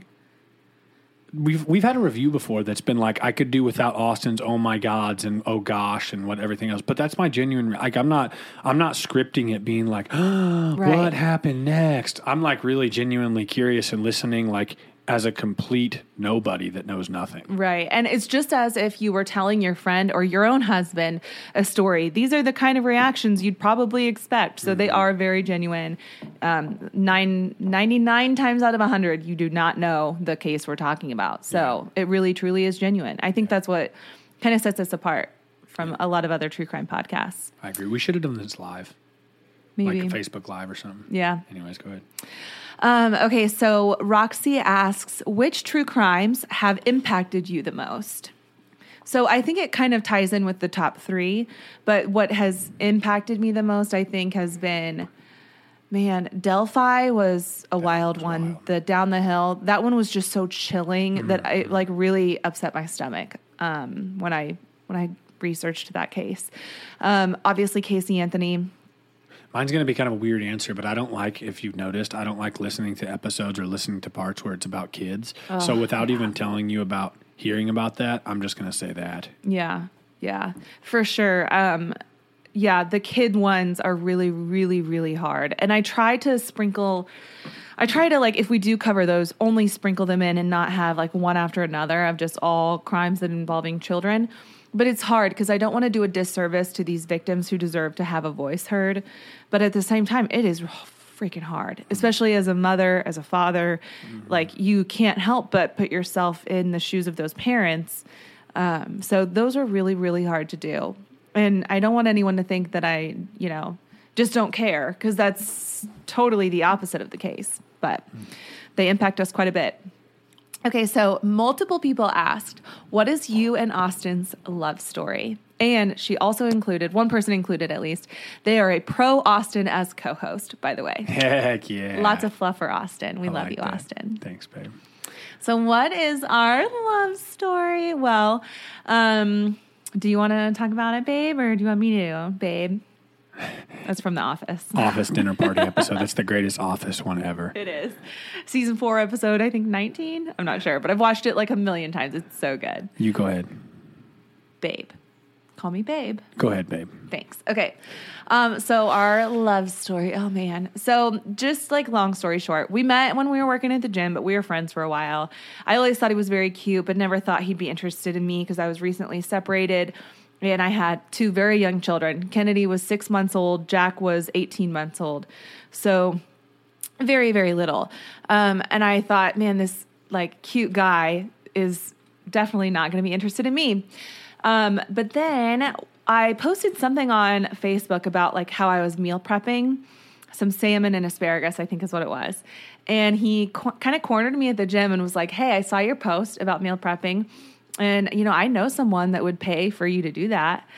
we've we've had a review before that's been like, I could do without Austin's oh my gods and oh gosh and what everything else. But that's my genuine, like, I'm not I'm not scripting it being like, oh, Right. what happened next? I'm like really genuinely curious and listening, like as a complete nobody that knows nothing. Right. And it's just as if you were telling your friend or your own husband a story. These are the kind of reactions you'd probably expect. So they are very genuine. Um, nine, ninety-nine times out of one hundred, you do not know the case we're talking about. So it really, truly is genuine. I think that's what kind of sets us apart from a lot of other true crime podcasts. I agree. We should have done this live. Maybe. Like a Facebook Live or something. Yeah. Anyways, go ahead. Um, okay, so Roxy asks, which true crimes have impacted you the most? So I think it kind of ties in with the top three, but what has impacted me the most, I think, has been, man, Delphi was a wild one. Wild. The Down the Hill, that one was just so chilling mm-hmm. that I like really upset my stomach um, when I when I researched that case. Um, obviously, Casey Anthony. Mine's going to be kind of a weird answer, but I don't like, if you've noticed, I don't like listening to episodes or listening to parts where it's about kids. Oh, so without yeah. even telling you about hearing about that, I'm just going to say that. Yeah, yeah, for sure. Um, yeah, the kid ones are really, really, really hard. And I try to sprinkle, I try to, like, if we do cover those, only sprinkle them in and not have, like, one after another of just all crimes that involving children. But it's hard because I don't want to do a disservice to these victims who deserve to have a voice heard. But at the same time, it is freaking hard, especially as a mother, as a father. Mm-hmm. Like, you can't help but put yourself in the shoes of those parents. Um, so those are really, really hard to do. And I don't want anyone to think that I, you know, just don't care, because that's totally the opposite of the case. But mm-hmm. they impact us quite a bit. Okay, so multiple people asked, what is you and Austin's love story? And she also included, one person included at least, they are a pro Austin as co-host, by the way. Heck yeah. Lots of fluff for Austin. We I love like you, that. Austin. Thanks, babe. So what is our love story? Well, um, do you want to talk about it, babe, or do you want me to, babe? That's from The Office. Office dinner party episode. That's the greatest Office one ever. It is. Season four episode, I think nineteen. I'm not sure, but I've watched it like a million times. It's so good. You go ahead. Babe. Call me babe. Go ahead, babe. Thanks. Okay. Um, so our love story. Oh, man. So just like long story short, we met when we were working at the gym, but we were friends for a while. I always thought he was very cute, but never thought he'd be interested in me because I was recently separated. And I had two very young children. Kennedy was six months old. Jack was eighteen months old. So very, very little. Um, and I thought, man, this like cute guy is definitely not going to be interested in me. Um, but then I posted something on Facebook about like how I was meal prepping, some salmon and asparagus, I think is what it was. And he co- kind of cornered me at the gym and was like, hey, I saw your post about meal prepping. And, you know, I know someone that would pay for you to do that.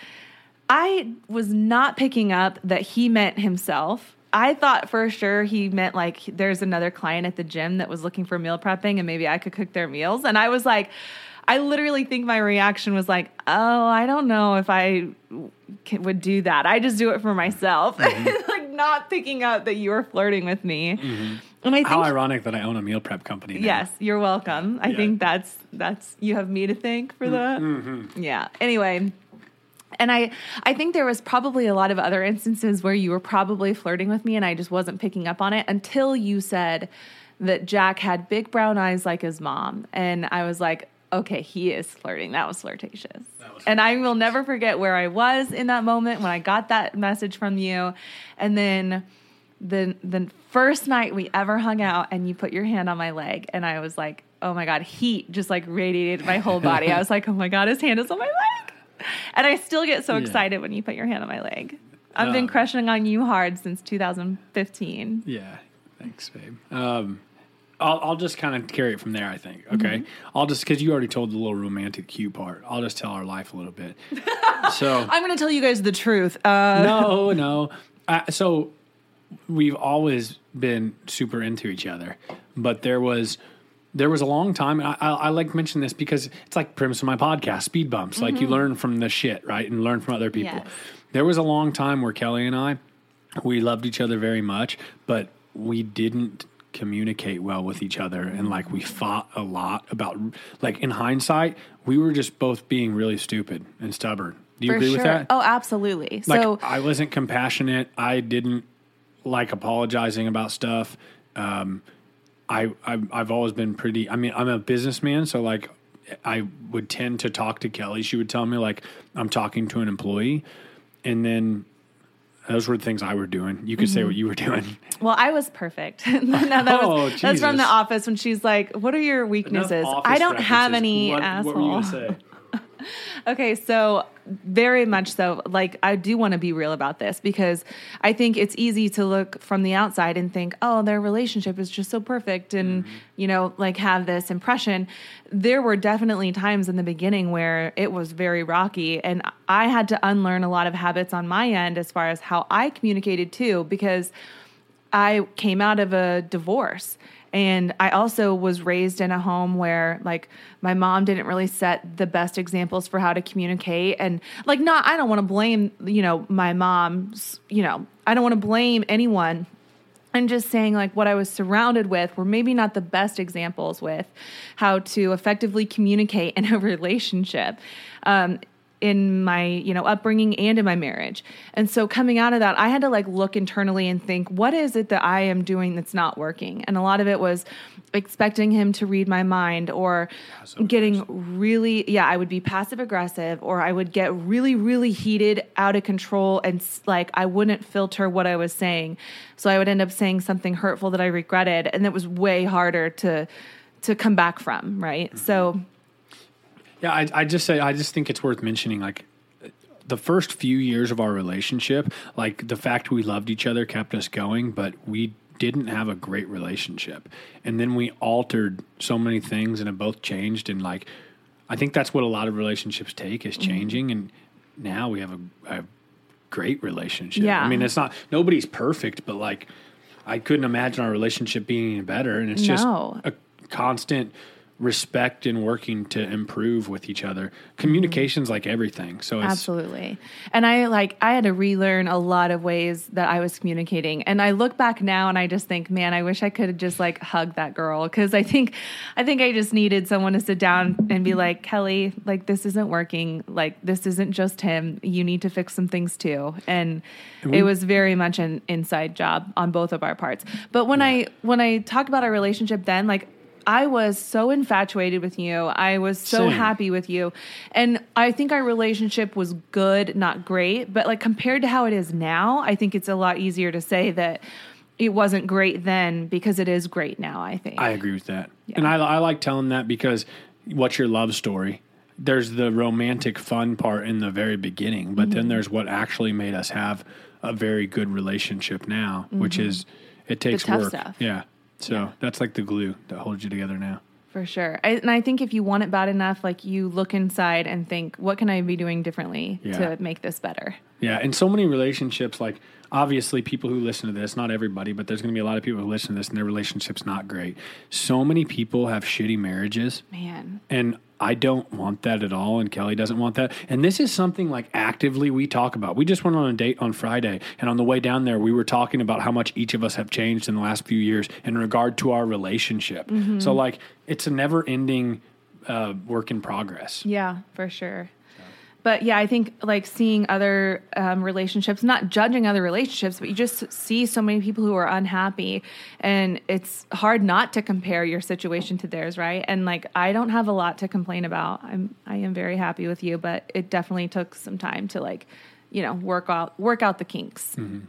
I was not picking up that he meant himself. I thought for sure he meant like there's another client at the gym that was looking for meal prepping and maybe I could cook their meals. And I was like, I literally think my reaction was like, oh, I don't know if I can, would do that. I just do it for myself. Mm-hmm. Like not picking up that you were flirting with me. Mm-hmm. And I think, how ironic that I own a meal prep company now. Yes, you're welcome. I yeah. think that's, that's, you have me to thank for that. Mm-hmm. Yeah. Anyway. And I, I think there was probably a lot of other instances where you were probably flirting with me and I just wasn't picking up on it until you said that Jack had big brown eyes like his mom. And I was like, okay, he is flirting. That was flirtatious. That was and I will never forget where I was in that moment when I got that message from you. And then the the first night we ever hung out and you put your hand on my leg and I was like, oh my God, heat just like radiated my whole body. I was like, oh my God, his hand is on my leg. And I still get so excited yeah. when you put your hand on my leg. I've um, been crushing on you hard since two thousand fifteen. Yeah. Thanks, babe. Um, I'll, I'll just kind of carry it from there, I think. Okay. Mm-hmm. I'll just, because you already told the little romantic cute part, I'll just tell our life a little bit. So I'm going to tell you guys the truth. Uh, no, no. Uh, so we've always been super into each other, but there was, there was a long time. I, I, I like to mention this because it's like premise of my podcast, speed bumps. Mm-hmm. Like you learn from the shit, right? And learn from other people. Yes. There was a long time where Kelly and I, we loved each other very much, but we didn't communicate well with each other. And like we fought a lot about, like in hindsight, we were just both being really stupid and stubborn. Do you For agree sure. with that? Oh, absolutely. Like so I wasn't compassionate. I didn't like apologizing about stuff. Um, I, I, I've always been pretty, I mean, I'm a businessman. So like I would tend to talk to Kelly. She would tell me like, I'm talking to an employee. And then those were the things I were doing. You could mm-hmm. say what you were doing. Well, I was perfect. no, that oh, was, Jesus. That's from The Office when she's like, what are your weaknesses? I don't references. have any, what, asshole. What were you going to say? Okay, so very much so. Like, I do want to be real about this because I think it's easy to look from the outside and think, oh, their relationship is just so perfect and, mm-hmm. you know, like have this impression. There were definitely times in the beginning where it was very rocky and I had to unlearn a lot of habits on my end as far as how I communicated too, because I came out of a divorce. And I also was raised in a home where like my mom didn't really set the best examples for how to communicate. And like, not, I don't want to blame, you know, my mom's, you know, I don't want to blame anyone. I'm just saying like what I was surrounded with were maybe not the best examples with how to effectively communicate in a relationship. Um, in my, you know, upbringing and in my marriage. And so coming out of that, I had to like look internally and think, what is it that I am doing that's not working? And a lot of it was expecting him to read my mind, or getting really, yeah, I would be passive aggressive, or I would get really, really heated, out of control, and like I wouldn't filter what I was saying. So I would end up saying something hurtful that I regretted, and it was way harder to to come back from, right? Mm-hmm. So yeah, I, I just say I just think it's worth mentioning, like the first few years of our relationship, like the fact we loved each other kept us going, but we didn't have a great relationship. And then we altered so many things and have both changed. And like, I think that's what a lot of relationships take, is changing. Mm-hmm. And now we have a, a great relationship. Yeah. I mean, it's not, nobody's perfect, but like, I couldn't imagine our relationship being any better. And it's just No. a constant respect and working to improve with each other. Communication's mm-hmm. like everything. So it's, absolutely. And I like, I had to relearn a lot of ways that I was communicating. And I look back now and I just think, man, I wish I could have just like hugged that girl. Cause I think, I think I just needed someone to sit down and be like, Kelly, like this isn't working. Like this isn't just him. You need to fix some things too. And, and we, it was very much an inside job on both of our parts. But when yeah. I, when I talk about our relationship then, like, I was so infatuated with you. I was so Same. happy with you. And I think our relationship was good, not great. But like compared to how it is now, I think it's a lot easier to say that it wasn't great then because it is great now, I think. I agree with that. Yeah. And I, I like telling that because what's your love story? There's the romantic fun part in the very beginning, but mm-hmm. then there's what actually made us have a very good relationship now, mm-hmm. which is it takes the tough work. Stuff. Yeah. So yeah. that's like the glue that holds you together now. For sure. I, and I think if you want it bad enough, like you look inside and think, what can I be doing differently yeah. to make this better? Yeah. And so many relationships, like obviously people who listen to this, not everybody, but there's going to be a lot of people who listen to this and their relationship's not great. So many people have shitty marriages. Man. And I don't want that at all, and Kelly doesn't want that. And this is something like actively we talk about. We just went on a date on Friday, and on the way down there, we were talking about how much each of us have changed in the last few years in regard to our relationship. Mm-hmm. So like, it's a never-ending uh, work in progress. Yeah, for sure. But yeah, I think like seeing other um, relationships, not judging other relationships, but you just see so many people who are unhappy, and it's hard not to compare your situation to theirs, right? And like, I don't have a lot to complain about. I'm I am very happy with you, but it definitely took some time to like, you know, work out work out the kinks. Mm-hmm.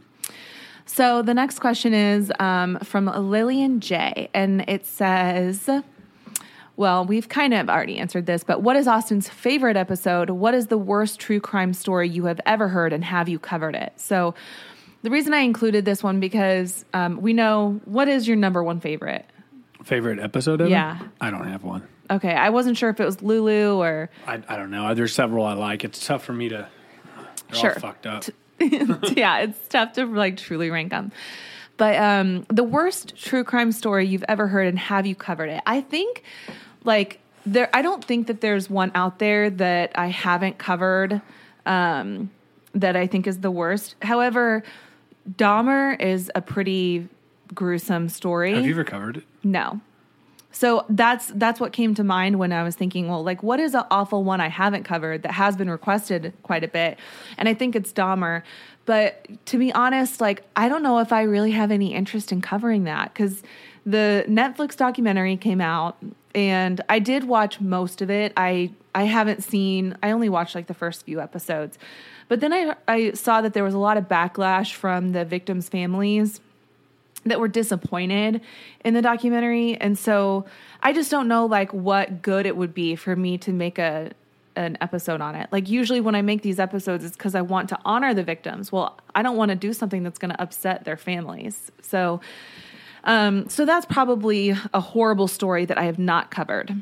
So the next question is um, from Lillian J, and it says, well, we've kind of already answered this, but what is Austin's favorite episode? What is the worst true crime story you have ever heard, and have you covered it? So the reason I included this one because um, we know, what is your number one favorite? Favorite episode of yeah. it? I don't have one. Okay. I wasn't sure if it was Lulu or... I, I don't know. There's several I like. It's tough for me to... They're sure. all fucked up. Yeah, it's tough to like truly rank them. But um, the worst true crime story you've ever heard, and have you covered it? I think... Like there, I don't think that there's one out there that I haven't covered um, that I think is the worst. However, Dahmer is a pretty gruesome story. Have you ever covered it? No. So that's that's what came to mind when I was thinking, well, like what is an awful one I haven't covered that has been requested quite a bit? And I think it's Dahmer. But to be honest, like I don't know if I really have any interest in covering that, because the Netflix documentary came out. And I did watch most of it. I I haven't seen, I only watched like the first few episodes. But then I I saw that there was a lot of backlash from the victims' families that were disappointed in the documentary. And so I just don't know like what good it would be for me to make a an episode on it. Like usually when I make these episodes, it's because I want to honor the victims. Well, I don't want to do something that's going to upset their families. So Um, so that's probably a horrible story that I have not covered.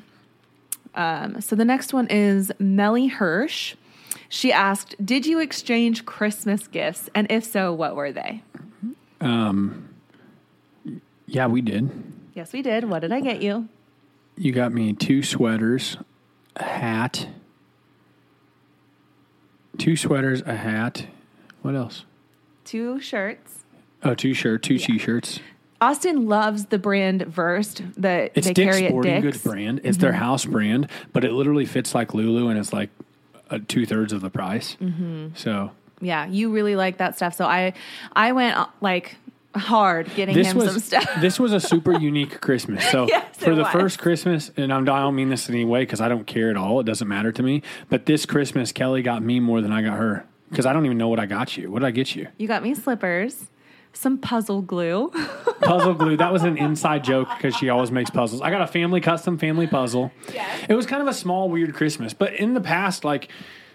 Um, so the next one is Melly Hirsch. She asked, did you exchange Christmas gifts? And if so, what were they? Um, yeah, we did. Yes, we did. What did I get you? You got me two sweaters, a hat, two sweaters, a hat. What else? Two shirts. Oh, two shirts, two yeah. t-shirts. Austin loves the brand Verst that it's they Dick's carry at Sporting Dick's. Goods brand. It's mm-hmm. their house brand, but it literally fits like Lulu, and it's like uh, two thirds of the price. Mm-hmm. So yeah, you really like that stuff. So I, I went uh, like hard getting this him was, some stuff. This was a super unique Christmas. So Yes, for it the was. first Christmas, and I'm, I don't mean this in any way because I don't care at all. It doesn't matter to me. But this Christmas, Kelly got me more than I got her because I don't even know what I got you. What did I get you? You got me slippers, some puzzle glue. Puzzle glue. That was an inside joke because she always makes puzzles. I got a family custom family puzzle. Yes. It was kind of a small, weird Christmas. But in the past, like...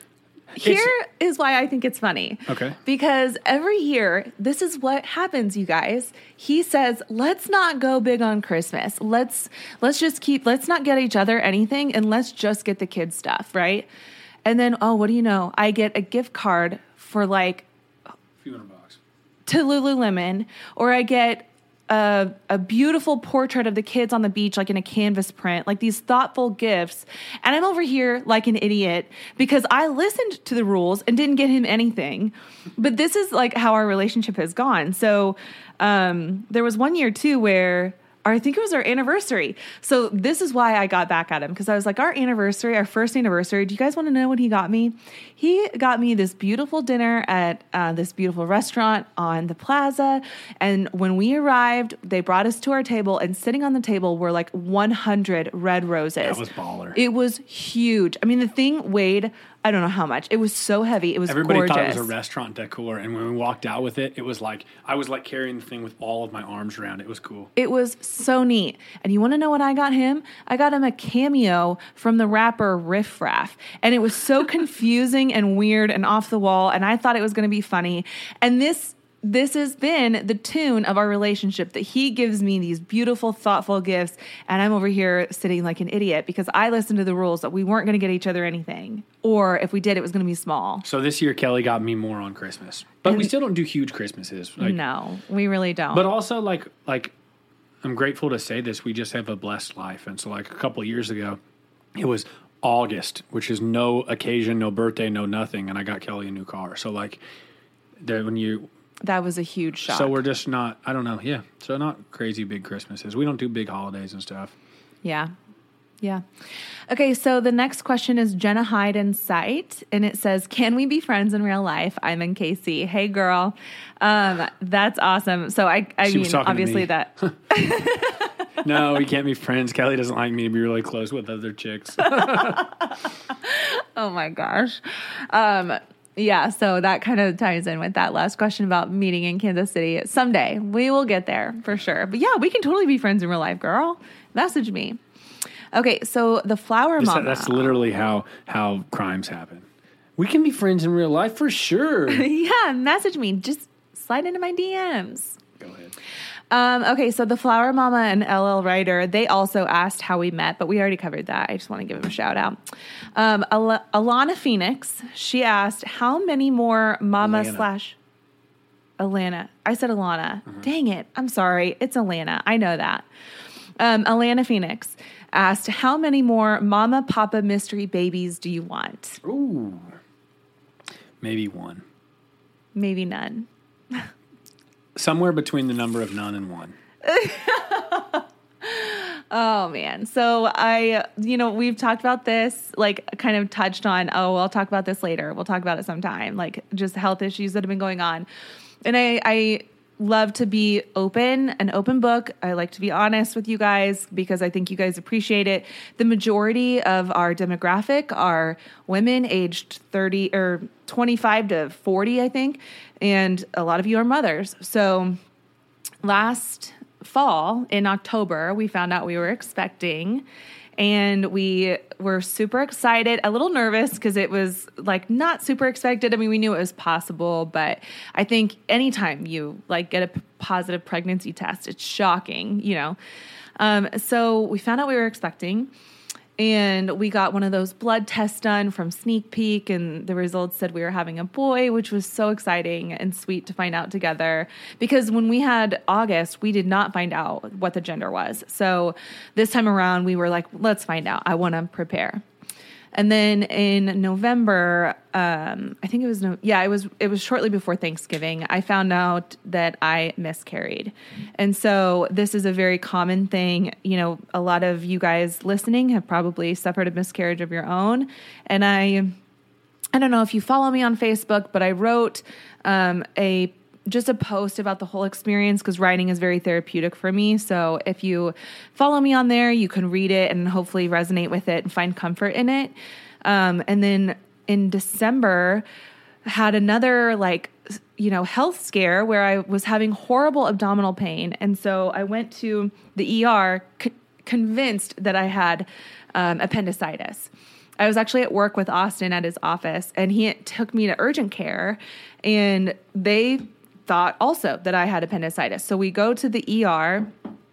Here is why I think it's funny. Okay. Because every year, this is what happens, you guys. He says, let's not go big on Christmas. Let's let's just keep, let's not get each other anything and let's just get the kids stuff, right? And then, oh, what do you know? I get a gift card for like A few hundred bucks. to Lululemon, or I get a, a beautiful portrait of the kids on the beach, like in a canvas print, like these thoughtful gifts. And I'm over here like an idiot because I listened to the rules and didn't get him anything. But this is like how our relationship has gone. So um, there was one year too where, or I think it was our anniversary. So this is why I got back at him, because I was like, our anniversary, our first anniversary, do you guys want to know what he got me? He got me this beautiful dinner at uh, this beautiful restaurant on the plaza. And when we arrived, they brought us to our table, and sitting on the table were like one hundred red roses. That was baller. It was huge. I mean, the thing weighed, I don't know how much. It was so heavy. It was Everybody gorgeous. thought it was a restaurant decor, and when we walked out with it, it was like I was like carrying the thing with all of my arms around it. It was cool. It was so neat. And you want to know what I got him? I got him a cameo from the rapper Riff Raff. And it was so confusing and weird and off the wall, and I thought it was going to be funny. And this This has been the tune of our relationship, that he gives me these beautiful, thoughtful gifts, and I'm over here sitting like an idiot because I listened to the rules that we weren't going to get each other anything. Or if we did, it was going to be small. So this year, Kelly got me more on Christmas. But and we still don't do huge Christmases. Like, no, we really don't. But also, like, like I'm grateful to say this, we just have a blessed life. And so, like, a couple of years ago, it was August, which is no occasion, no birthday, no nothing, and I got Kelly a new car. So, like, there, when you... That was a huge shock. So we're just not, I don't know, yeah. So not crazy big Christmases. We don't do big holidays and stuff. Yeah. Yeah. Okay, so the next question is Jenna Hyde in Sight, and it says, can we be friends in real life? I'm in K C. Hey, girl. Um, that's awesome. So I, I She was mean, talking to obviously me. that... No, we can't be friends. Kelly doesn't like me to be really close with other chicks. Oh, my gosh. Um Yeah, so that kind of ties in with that last question about meeting in Kansas City. Someday, we will get there for sure. But yeah, we can totally be friends in real life, girl. Message me. Okay, so the flower Just, mama. that's literally how how crimes happen. We can be friends in real life for sure. Yeah, message me. Just slide into my D Ms. Go ahead. Um, okay, so the Flower Mama and L L Writer, they also asked how we met, but we already covered that. I just want to give them a shout out. Um, Al- Alana Phoenix, she asked, how many more Mama Alana. slash Alana? I said Alana. Uh-huh. Dang it. I'm sorry. It's Alana. I know that. Um, Alana Phoenix asked, how many more Mama Papa mystery babies do you want? Ooh. Maybe one. Maybe none. Somewhere between the number of none and one. Oh, man. So I, you know, we've talked about this, like kind of touched on, oh, I'll talk about this later. We'll talk about it sometime, like just health issues that have been going on. And I, I love to be open, an open book. I like to be honest with you guys because I think you guys appreciate it. The majority of our demographic are women aged thirty or twenty-five to forty, I think. And a lot of you are mothers. So last fall in October, we found out we were expecting, and we were super excited, a little nervous because it was like not super expected. I mean, we knew it was possible, but I think anytime you like get a p- positive pregnancy test, it's shocking, you know? Um, so we found out we were expecting, and we got one of those blood tests done from Sneak Peek, and the results said we were having a boy, which was so exciting and sweet to find out together. Because when we had August, we did not find out what the gender was. So this time around, we were like, let's find out. I want to prepare. And then in November, um, I think it was, no, yeah, it was, it was shortly before Thanksgiving, I found out that I miscarried. And so this is a very common thing. You know, a lot of you guys listening have probably suffered a miscarriage of your own. And I I don't know if you follow me on Facebook, but I wrote um, a just a post about the whole experience because writing is very therapeutic for me. So if you follow me on there, you can read it and hopefully resonate with it and find comfort in it. Um, and then in December, had another like, you know, health scare where I was having horrible abdominal pain. And so I went to the E R c- convinced that I had um, appendicitis. I was actually at work with Austin at his office, and he took me to urgent care, and they thought also that I had appendicitis. So we go to the E R,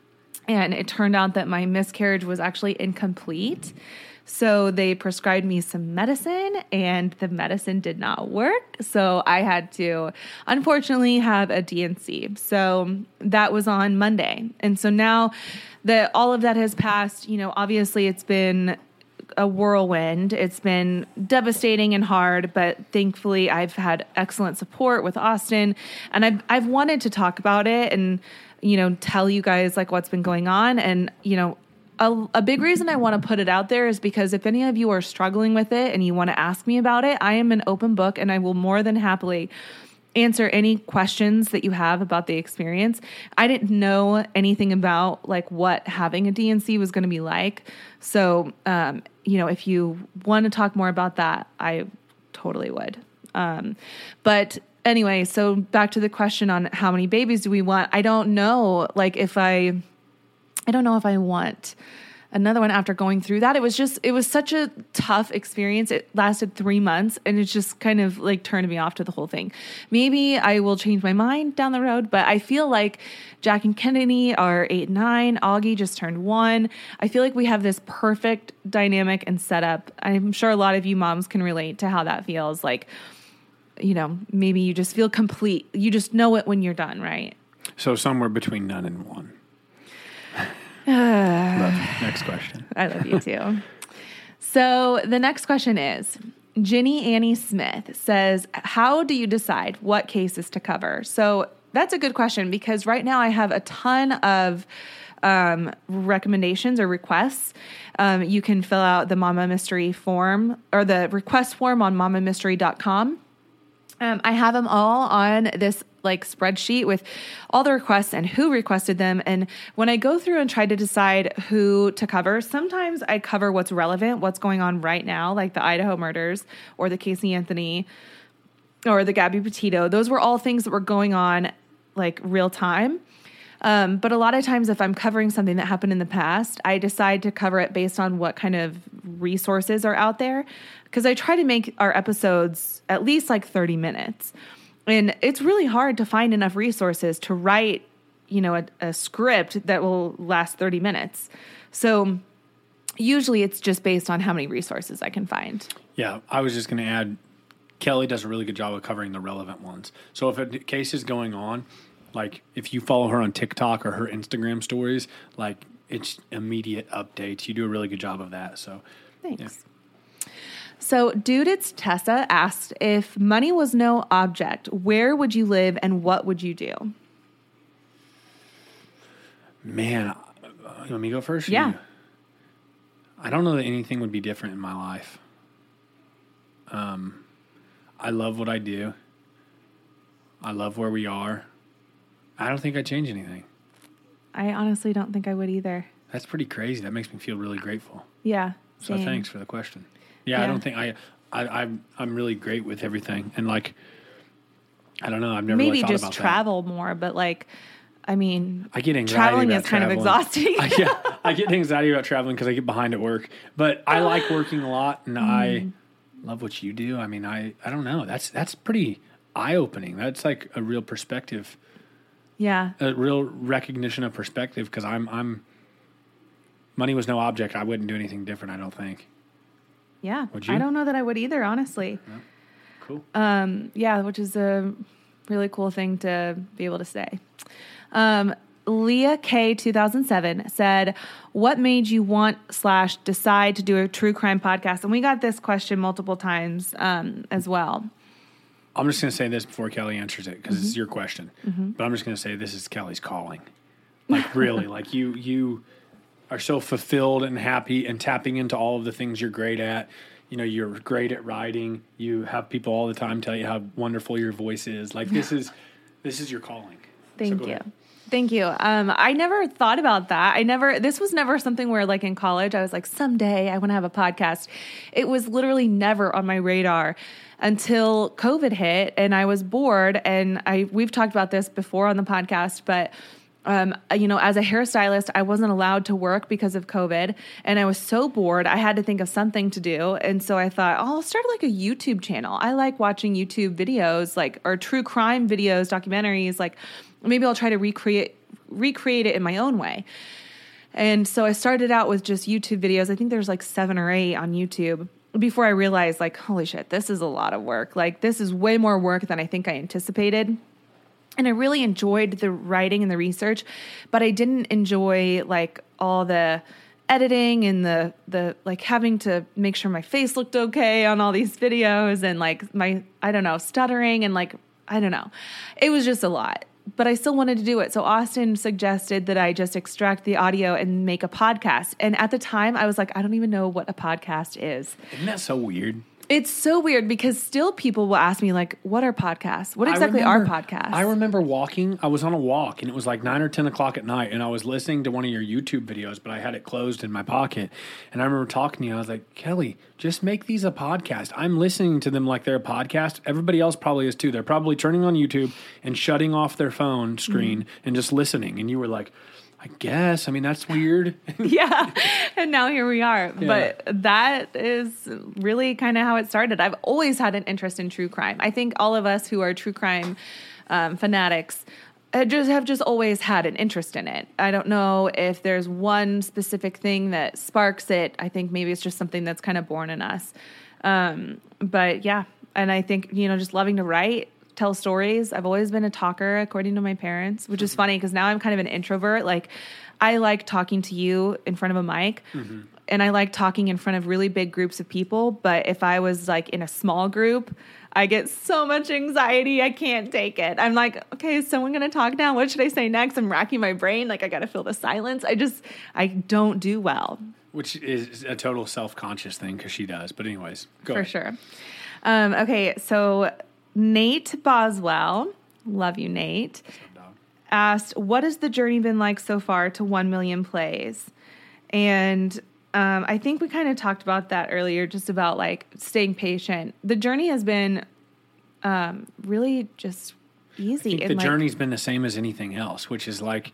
and it turned out that my miscarriage was actually incomplete. So they prescribed me some medicine, and the medicine did not work. So I had to, unfortunately, have a D and C. So that was on Monday. And so now that all of that has passed, you know, obviously it's been a whirlwind. It's been devastating and hard, but thankfully I've had excellent support with Austin, and I've I've wanted to talk about it and, you know, tell you guys like what's been going on. And, you know, a, a big reason I want to put it out there is because if any of you are struggling with it and you want to ask me about it, I am an open book, and I will more than happily answer any questions that you have about the experience. I didn't know anything about like what having a D and C was going to be like. So, um, you know, if you want to talk more about that, I totally would. Um, but anyway, so back to the question on how many babies do we want? I don't know. Like if I, I don't know if I want another one after going through that. It was just, it was such a tough experience. It lasted three months and it just kind of like turned me off to the whole thing. Maybe I will change my mind down the road, but I feel like Jack and Kennedy are eight and nine. Augie just turned one. I feel like we have this perfect dynamic and setup. I'm sure a lot of you moms can relate to how that feels. Like, you know, maybe you just feel complete. You just know it when you're done, right? So somewhere between none and one. Uh, love you. Next question. I love you too. So the next question is, Jenny Annie Smith says, how do you decide what cases to cover? So that's a good question because right now I have a ton of um, recommendations or requests. Um, you can fill out the Mama Mystery form or the request form on mama mystery dot com. Um, I have them all on this like spreadsheet with all the requests and who requested them. And when I go through and try to decide who to cover, sometimes I cover what's relevant, what's going on right now, like the Idaho murders or the Casey Anthony or the Gabby Petito. Those were all things that were going on like real time. Um, but a lot of times if I'm covering something that happened in the past, I decide to cover it based on what kind of resources are out there. Because I try to make our episodes at least like thirty minutes. And it's really hard to find enough resources to write, you know, a, a script that will last thirty minutes. So usually it's just based on how many resources I can find. Yeah, I was just going to add, Kelly does a really good job of covering the relevant ones. So if a case is going on, like if you follow her on TikTok or her Instagram stories, like it's immediate updates. You do a really good job of that. So thanks. Yeah. So Dude It's Tessa asked, if money was no object, where would you live and what would you do? Man, uh, you want me to go first? Yeah. You? I don't know that anything would be different in my life. Um, I love what I do. I love where we are. I don't think I'd change anything. I honestly don't think I would either. That's pretty crazy. That makes me feel really grateful. Yeah. So same. thanks for the question. Yeah, yeah, I don't think I, I, I'm, I'm really great with everything. And like, I don't know. I've never Maybe really thought just about travel that. more, but like, I mean, I get anxiety traveling about is kind traveling. of exhausting. I, yeah, I get anxiety about traveling because I get behind at work. But I like working a lot, and mm. I love what you do. I mean, I, I don't know. That's that's pretty eye opening. That's like a real perspective. Yeah, a real recognition of perspective. Because I'm I'm money was no object. I wouldn't do anything different. I don't think. Yeah, would you? I don't know that I would either, honestly. Yeah. Cool. Um, yeah, which is a really cool thing to be able to say. Um, Leah K two thousand seven said, what made you want slash decide to do a true crime podcast? And we got this question multiple times um, as well. I'm just going to say this before Kelly answers it because mm-hmm. it's your question. Mm-hmm. But I'm just going to say this is Kelly's calling. Like really, like you you are so fulfilled and happy and tapping into all of the things you're great at. you know, you're great at writing. You have people all the time tell you how wonderful your voice is. Like this is, this is your calling. Thank So you. ahead. Thank you. Um, I never thought about that. I never, this was never something where like in college, I was like, someday I want to have a podcast. It was literally never on my radar until COVID hit and I was bored. And I, we've talked about this before on the podcast, but Um, you know, as a hairstylist, I wasn't allowed to work because of COVID and I was so bored. I had to think of something to do. And so I thought, oh, I'll start like a YouTube channel. I like watching YouTube videos, like, or true crime videos, documentaries. Like maybe I'll try to recreate, recreate it in my own way. And so I started out with just YouTube videos. I think there's like seven or eight on YouTube before I realized like, holy shit, this is a lot of work. Like this is way more work than I think I anticipated. And I really enjoyed the writing and the research, but I didn't enjoy like all the editing and the, the like having to make sure my face looked okay on all these videos and like my, I don't know, stuttering and like, I don't know. It was just a lot, but I still wanted to do it. So Austin suggested that I just extract the audio and make a podcast. And at the time I was like, I don't even know what a podcast is. Isn't that so weird? It's so weird because still people will ask me like, what are podcasts? What I exactly remember- are podcasts? I remember walking. I was on a walk, and it was like nine or ten o'clock at night, and I was listening to one of your YouTube videos, but I had it closed in my pocket. And I remember talking to you. And I was like, Kelly, just make these a podcast. I'm listening to them like they're a podcast. Everybody else probably is too. They're probably turning on YouTube and shutting off their phone screen mm-hmm. and just listening. And you were like, I guess. I mean, that's weird. Yeah. And now here we are. Yeah. But that is really kind of how it started. I've always had an interest in true crime. I think all of us who are true crime um, fanatics uh, just have just always had an interest in it. I don't know if there's one specific thing that sparks it. I think maybe it's just something that's kind of born in us. Um, but yeah. And I think, you know, just loving to write, tell stories. I've always been a talker, according to my parents, which is funny because now I'm kind of an introvert. Like I like talking to you in front of a mic mm-hmm. and I like talking in front of really big groups of people. But if I was like in a small group, I get so much anxiety. I can't take it. I'm like, okay, is someone going to talk now? What should I say next? I'm racking my brain. Like I got to feel the silence. I just, I don't do well. Which is a total self-conscious thing because she does. But anyways, go For ahead. sure. Um, okay. So Nate Boswell, love you, Nate, asked, what has the journey been like so far to one million plays? And um, I think we kind of talked about that earlier, just about like staying patient. The journey has been um, really just easy. I think and the like, journey's been the same as anything else, which is like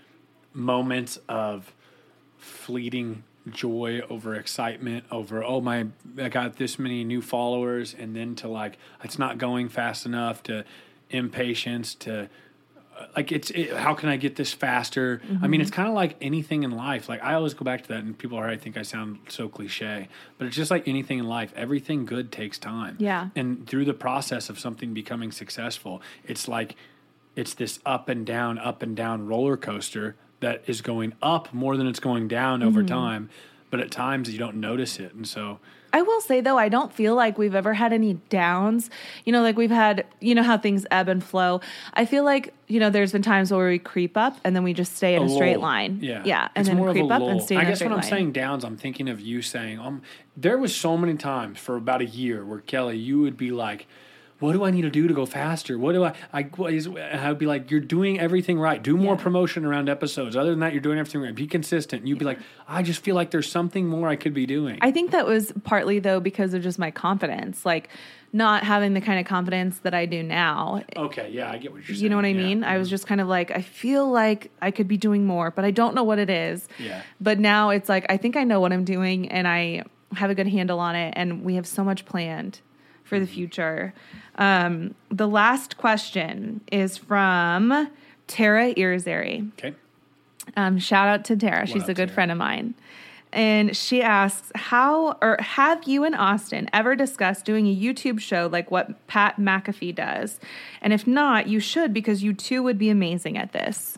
moments of fleeting joy over excitement over, oh my, I got this many new followers, and then to like, it's not going fast enough, to impatience, to uh, like, it's, it, how can I get this faster? Mm-hmm. I mean, it's kind of like anything in life. Like I always go back to that and people are, I think I sound so cliche, but it's just like anything in life. Everything good takes time. Yeah. And through the process of something becoming successful, it's like, it's this up and down, up and down roller coaster that is going up more than it's going down over mm-hmm. time. But at times you don't notice it. And so I will say though, I don't feel like we've ever had any downs, you know, like we've had, you know, how things ebb and flow. I feel like, you know, there's been times where we creep up and then we just stay in a, a straight line. Yeah. Yeah. And it's then more creep of a up lull. and stay in I a guess straight when I'm line. saying downs, I'm thinking of you saying, um, there was so many times for about a year where Kelly, you would be like, what do I need to do to go faster? What do I, I, what is, I would be like, you're doing everything right. Do more yeah. promotion around episodes. Other than that, you're doing everything right. Be consistent. And you'd yeah. be like, I just feel like there's something more I could be doing. I think that was partly though, because of just my confidence, like not having the kind of confidence that I do now. Okay. Yeah. I get what you're saying. You know what I yeah. mean? Mm-hmm. I was just kind of like, I feel like I could be doing more, but I don't know what it is. Yeah. But now it's like, I think I know what I'm doing and I have a good handle on it. And we have so much planned for the future. Um, the last question is from Tara Irizarry. Okay. Um, shout out to Tara. What She's up, a good Tara? friend of mine. And she asks, how or have you and Austin ever discussed doing a YouTube show like what Pat McAfee does? And if not, you should, because you two would be amazing at this.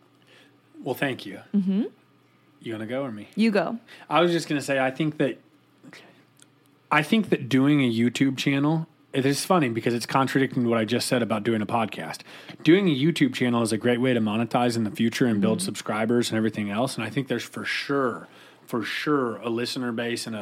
Well, thank you. Mm-hmm. You want to go or me? You go. I was just going to say, I think that, I think that doing a YouTube channel, it is funny because it's contradicting what I just said about doing a podcast. Doing a YouTube channel is a great way to monetize in the future and build mm-hmm. subscribers and everything else. And I think there's for sure, for sure, a listener base and a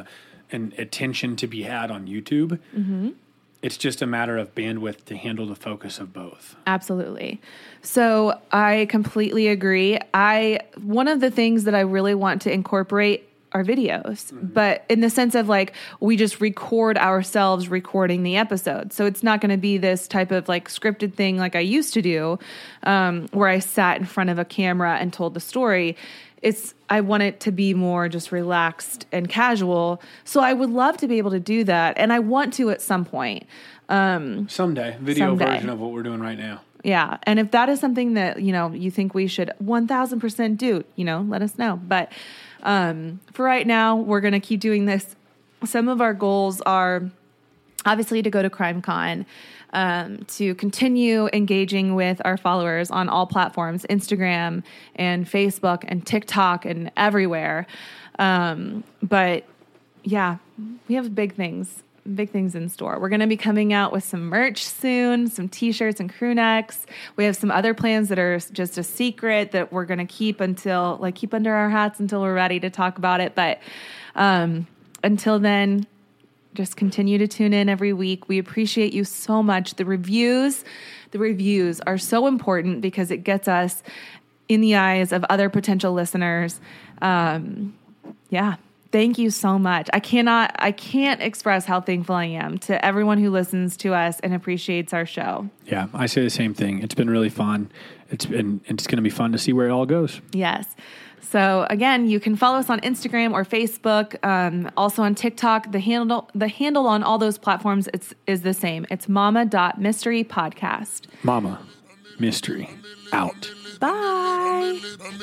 and attention to be had on YouTube. Mm-hmm. It's just a matter of bandwidth to handle the focus of both. Absolutely. So I completely agree. I one of the things that I really want to incorporate are videos, mm-hmm. but in the sense of like we just record ourselves recording the episode. So it's not going to be this type of like scripted thing like I used to do, um, where I sat in front of a camera and told the story. It's I want it to be more just relaxed and casual. So I would love to be able to do that, and I want to at some point. Um, someday, video someday. version of what we're doing right now. Yeah, and if that is something that you know you think we should one thousand percent do, you know, let us know. But um, for right now, we're gonna keep doing this. Some of our goals are obviously to go to CrimeCon. Um, to continue engaging with our followers on all platforms, Instagram and Facebook and TikTok and everywhere. Um, but yeah, we have big things, big things in store. We're going to be coming out with some merch soon, some t-shirts and crew necks. We have some other plans that are just a secret that we're going to keep until like keep under our hats until we're ready to talk about it. But um, until then, just continue to tune in every week. We appreciate you so much. The reviews, the reviews are so important because it gets us in the eyes of other potential listeners. Um, yeah. Thank you so much. I cannot, I can't express how thankful I am to everyone who listens to us and appreciates our show. Yeah, I say the same thing. It's been really fun. It's been, it's going to be fun to see where it all goes. Yes. So again, you can follow us on Instagram or Facebook, um, also on TikTok. The handle, the handle on all those platforms it's, is the same. It's mama dot mystery podcast. Mama Mystery out. Bye.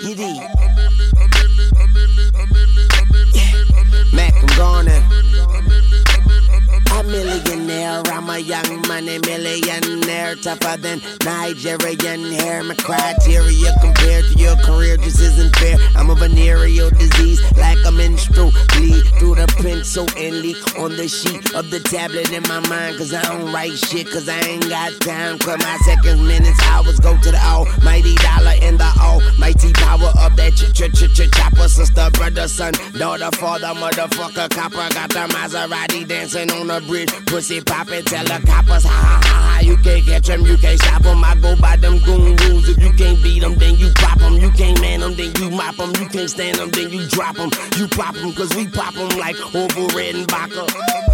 Mac, I'm gone. A millionaire, I'm a young money millionaire, tougher than Nigerian hair. My criteria compared to your career just isn't fair. I'm a venereal disease, like a menstrual bleed through the pencil and leak on the sheet of the tablet in my mind. Cause I don't write shit, cause I ain't got time. Cause my seconds, minutes, hours go to the almighty dollar and the almighty power of that ch-ch-ch-ch-chopper. Sister, brother, son, daughter, father, motherfucker, copper. Got the Maserati dancing on the bridge, pussy poppin', tell the coppers, ha ha ha ha, you can't catch them, you can't stop them. I go by them goon rules. If you can't beat them, then you pop them. You can't man them, then you mop them. You can't stand them, then you drop them. You pop them, cause we pop them like Orville Redenbacher.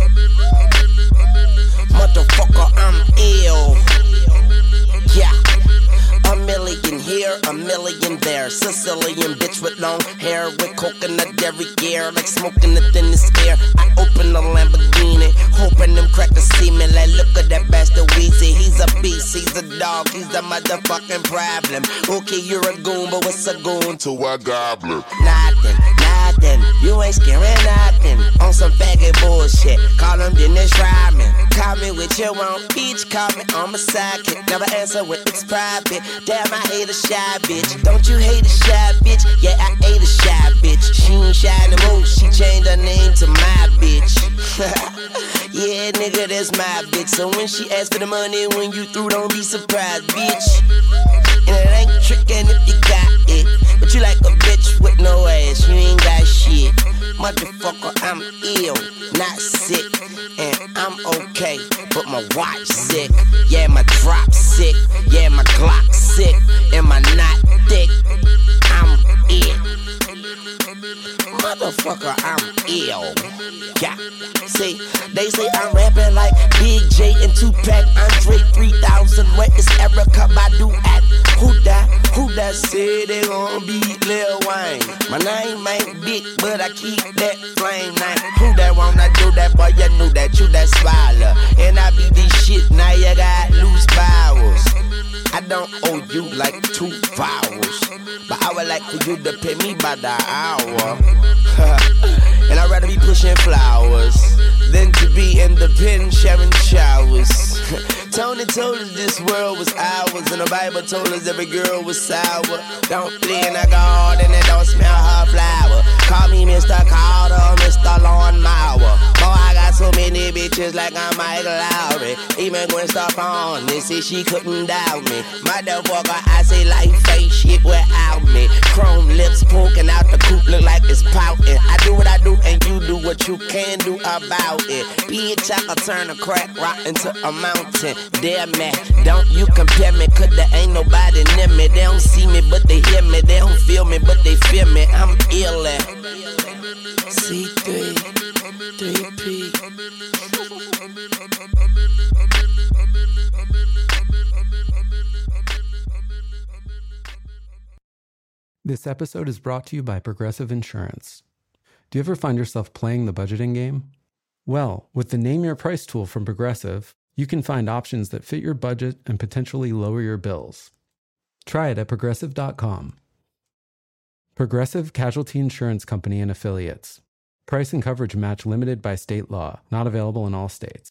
Motherfucker, I'm ill. Yeah. A million here, a million there. Sicilian bitch with long hair, with coconut dairy gear, like smoking the thinnest air. I open the Lamborghini, hoping them crackers see me. Like, look at that bastard Weezy. He's a beast, he's a dog, he's the motherfucking problem. Okay, you're a goon, but what's a goon to a goblin? Nothing, nothing, you ain't scaring nothing. On some faggot bullshit, call him Dennis Rodman. Call me with your own bitch, call me on my sidekick. Never answer when it's private. Damn, I hate a shy bitch. Don't you hate a shy bitch? Yeah, I hate a shy bitch. She ain't shy no more, she changed her name to my bitch. Yeah, nigga, that's my bitch. So when she asks for the money, when you through, don't be surprised, bitch. And it ain't trickin' if you got it, but you like a bitch with no ass, you ain't got shit. Motherfucker, I'm ill, not sick, and I'm okay, but my watch sick. Yeah, my drop sick, yeah, my Glock sick, and my not thick. I'm ill. Motherfucker, I'm ill. Yeah, see, they say I'm rapping like Big J and Tupac, Andre three thousand. Where is Erykah Badu at? Who that? Who that said they gon' beat Lil Wayne? My name ain't big, but I keep that flame name. Who that wanna do that? Boy, you knew that you that swallow. And I be this shit, now you got loose powers. I don't owe you like two vowels, but I would like for you to pay me by the hour. And I'd rather be pushing flowers than to be in the pen sharing showers. Tony told us this world was ours, and the Bible told us every girl was sour. Don't play in the garden and don't smell her flower. Call me Mister Carter, Mister Lawnmower. Boy, I got so many these bitches like I'm Mike Lowry. Even Gwen Stefani, they say she couldn't doubt me. Motherfucker, I say like face shit without me. Chrome lips poking out the coop, look like it's pouting. I do what I do and you do what you can do about it. Bitch, I can turn a crack rock into a mountain. Damn man, don't you compare me, cause there ain't nobody near me. They don't see me, but they hear me. They don't feel me, but they feel me. I'm ill at C three, three P. This episode is brought to you by Progressive Insurance. Do you ever find yourself playing the budgeting game? Well, with the Name Your Price tool from Progressive, you can find options that fit your budget and potentially lower your bills. Try it at progressive dot com. Progressive Casualty Insurance Company and Affiliates. Price and coverage match limited by state law. Not available in all states.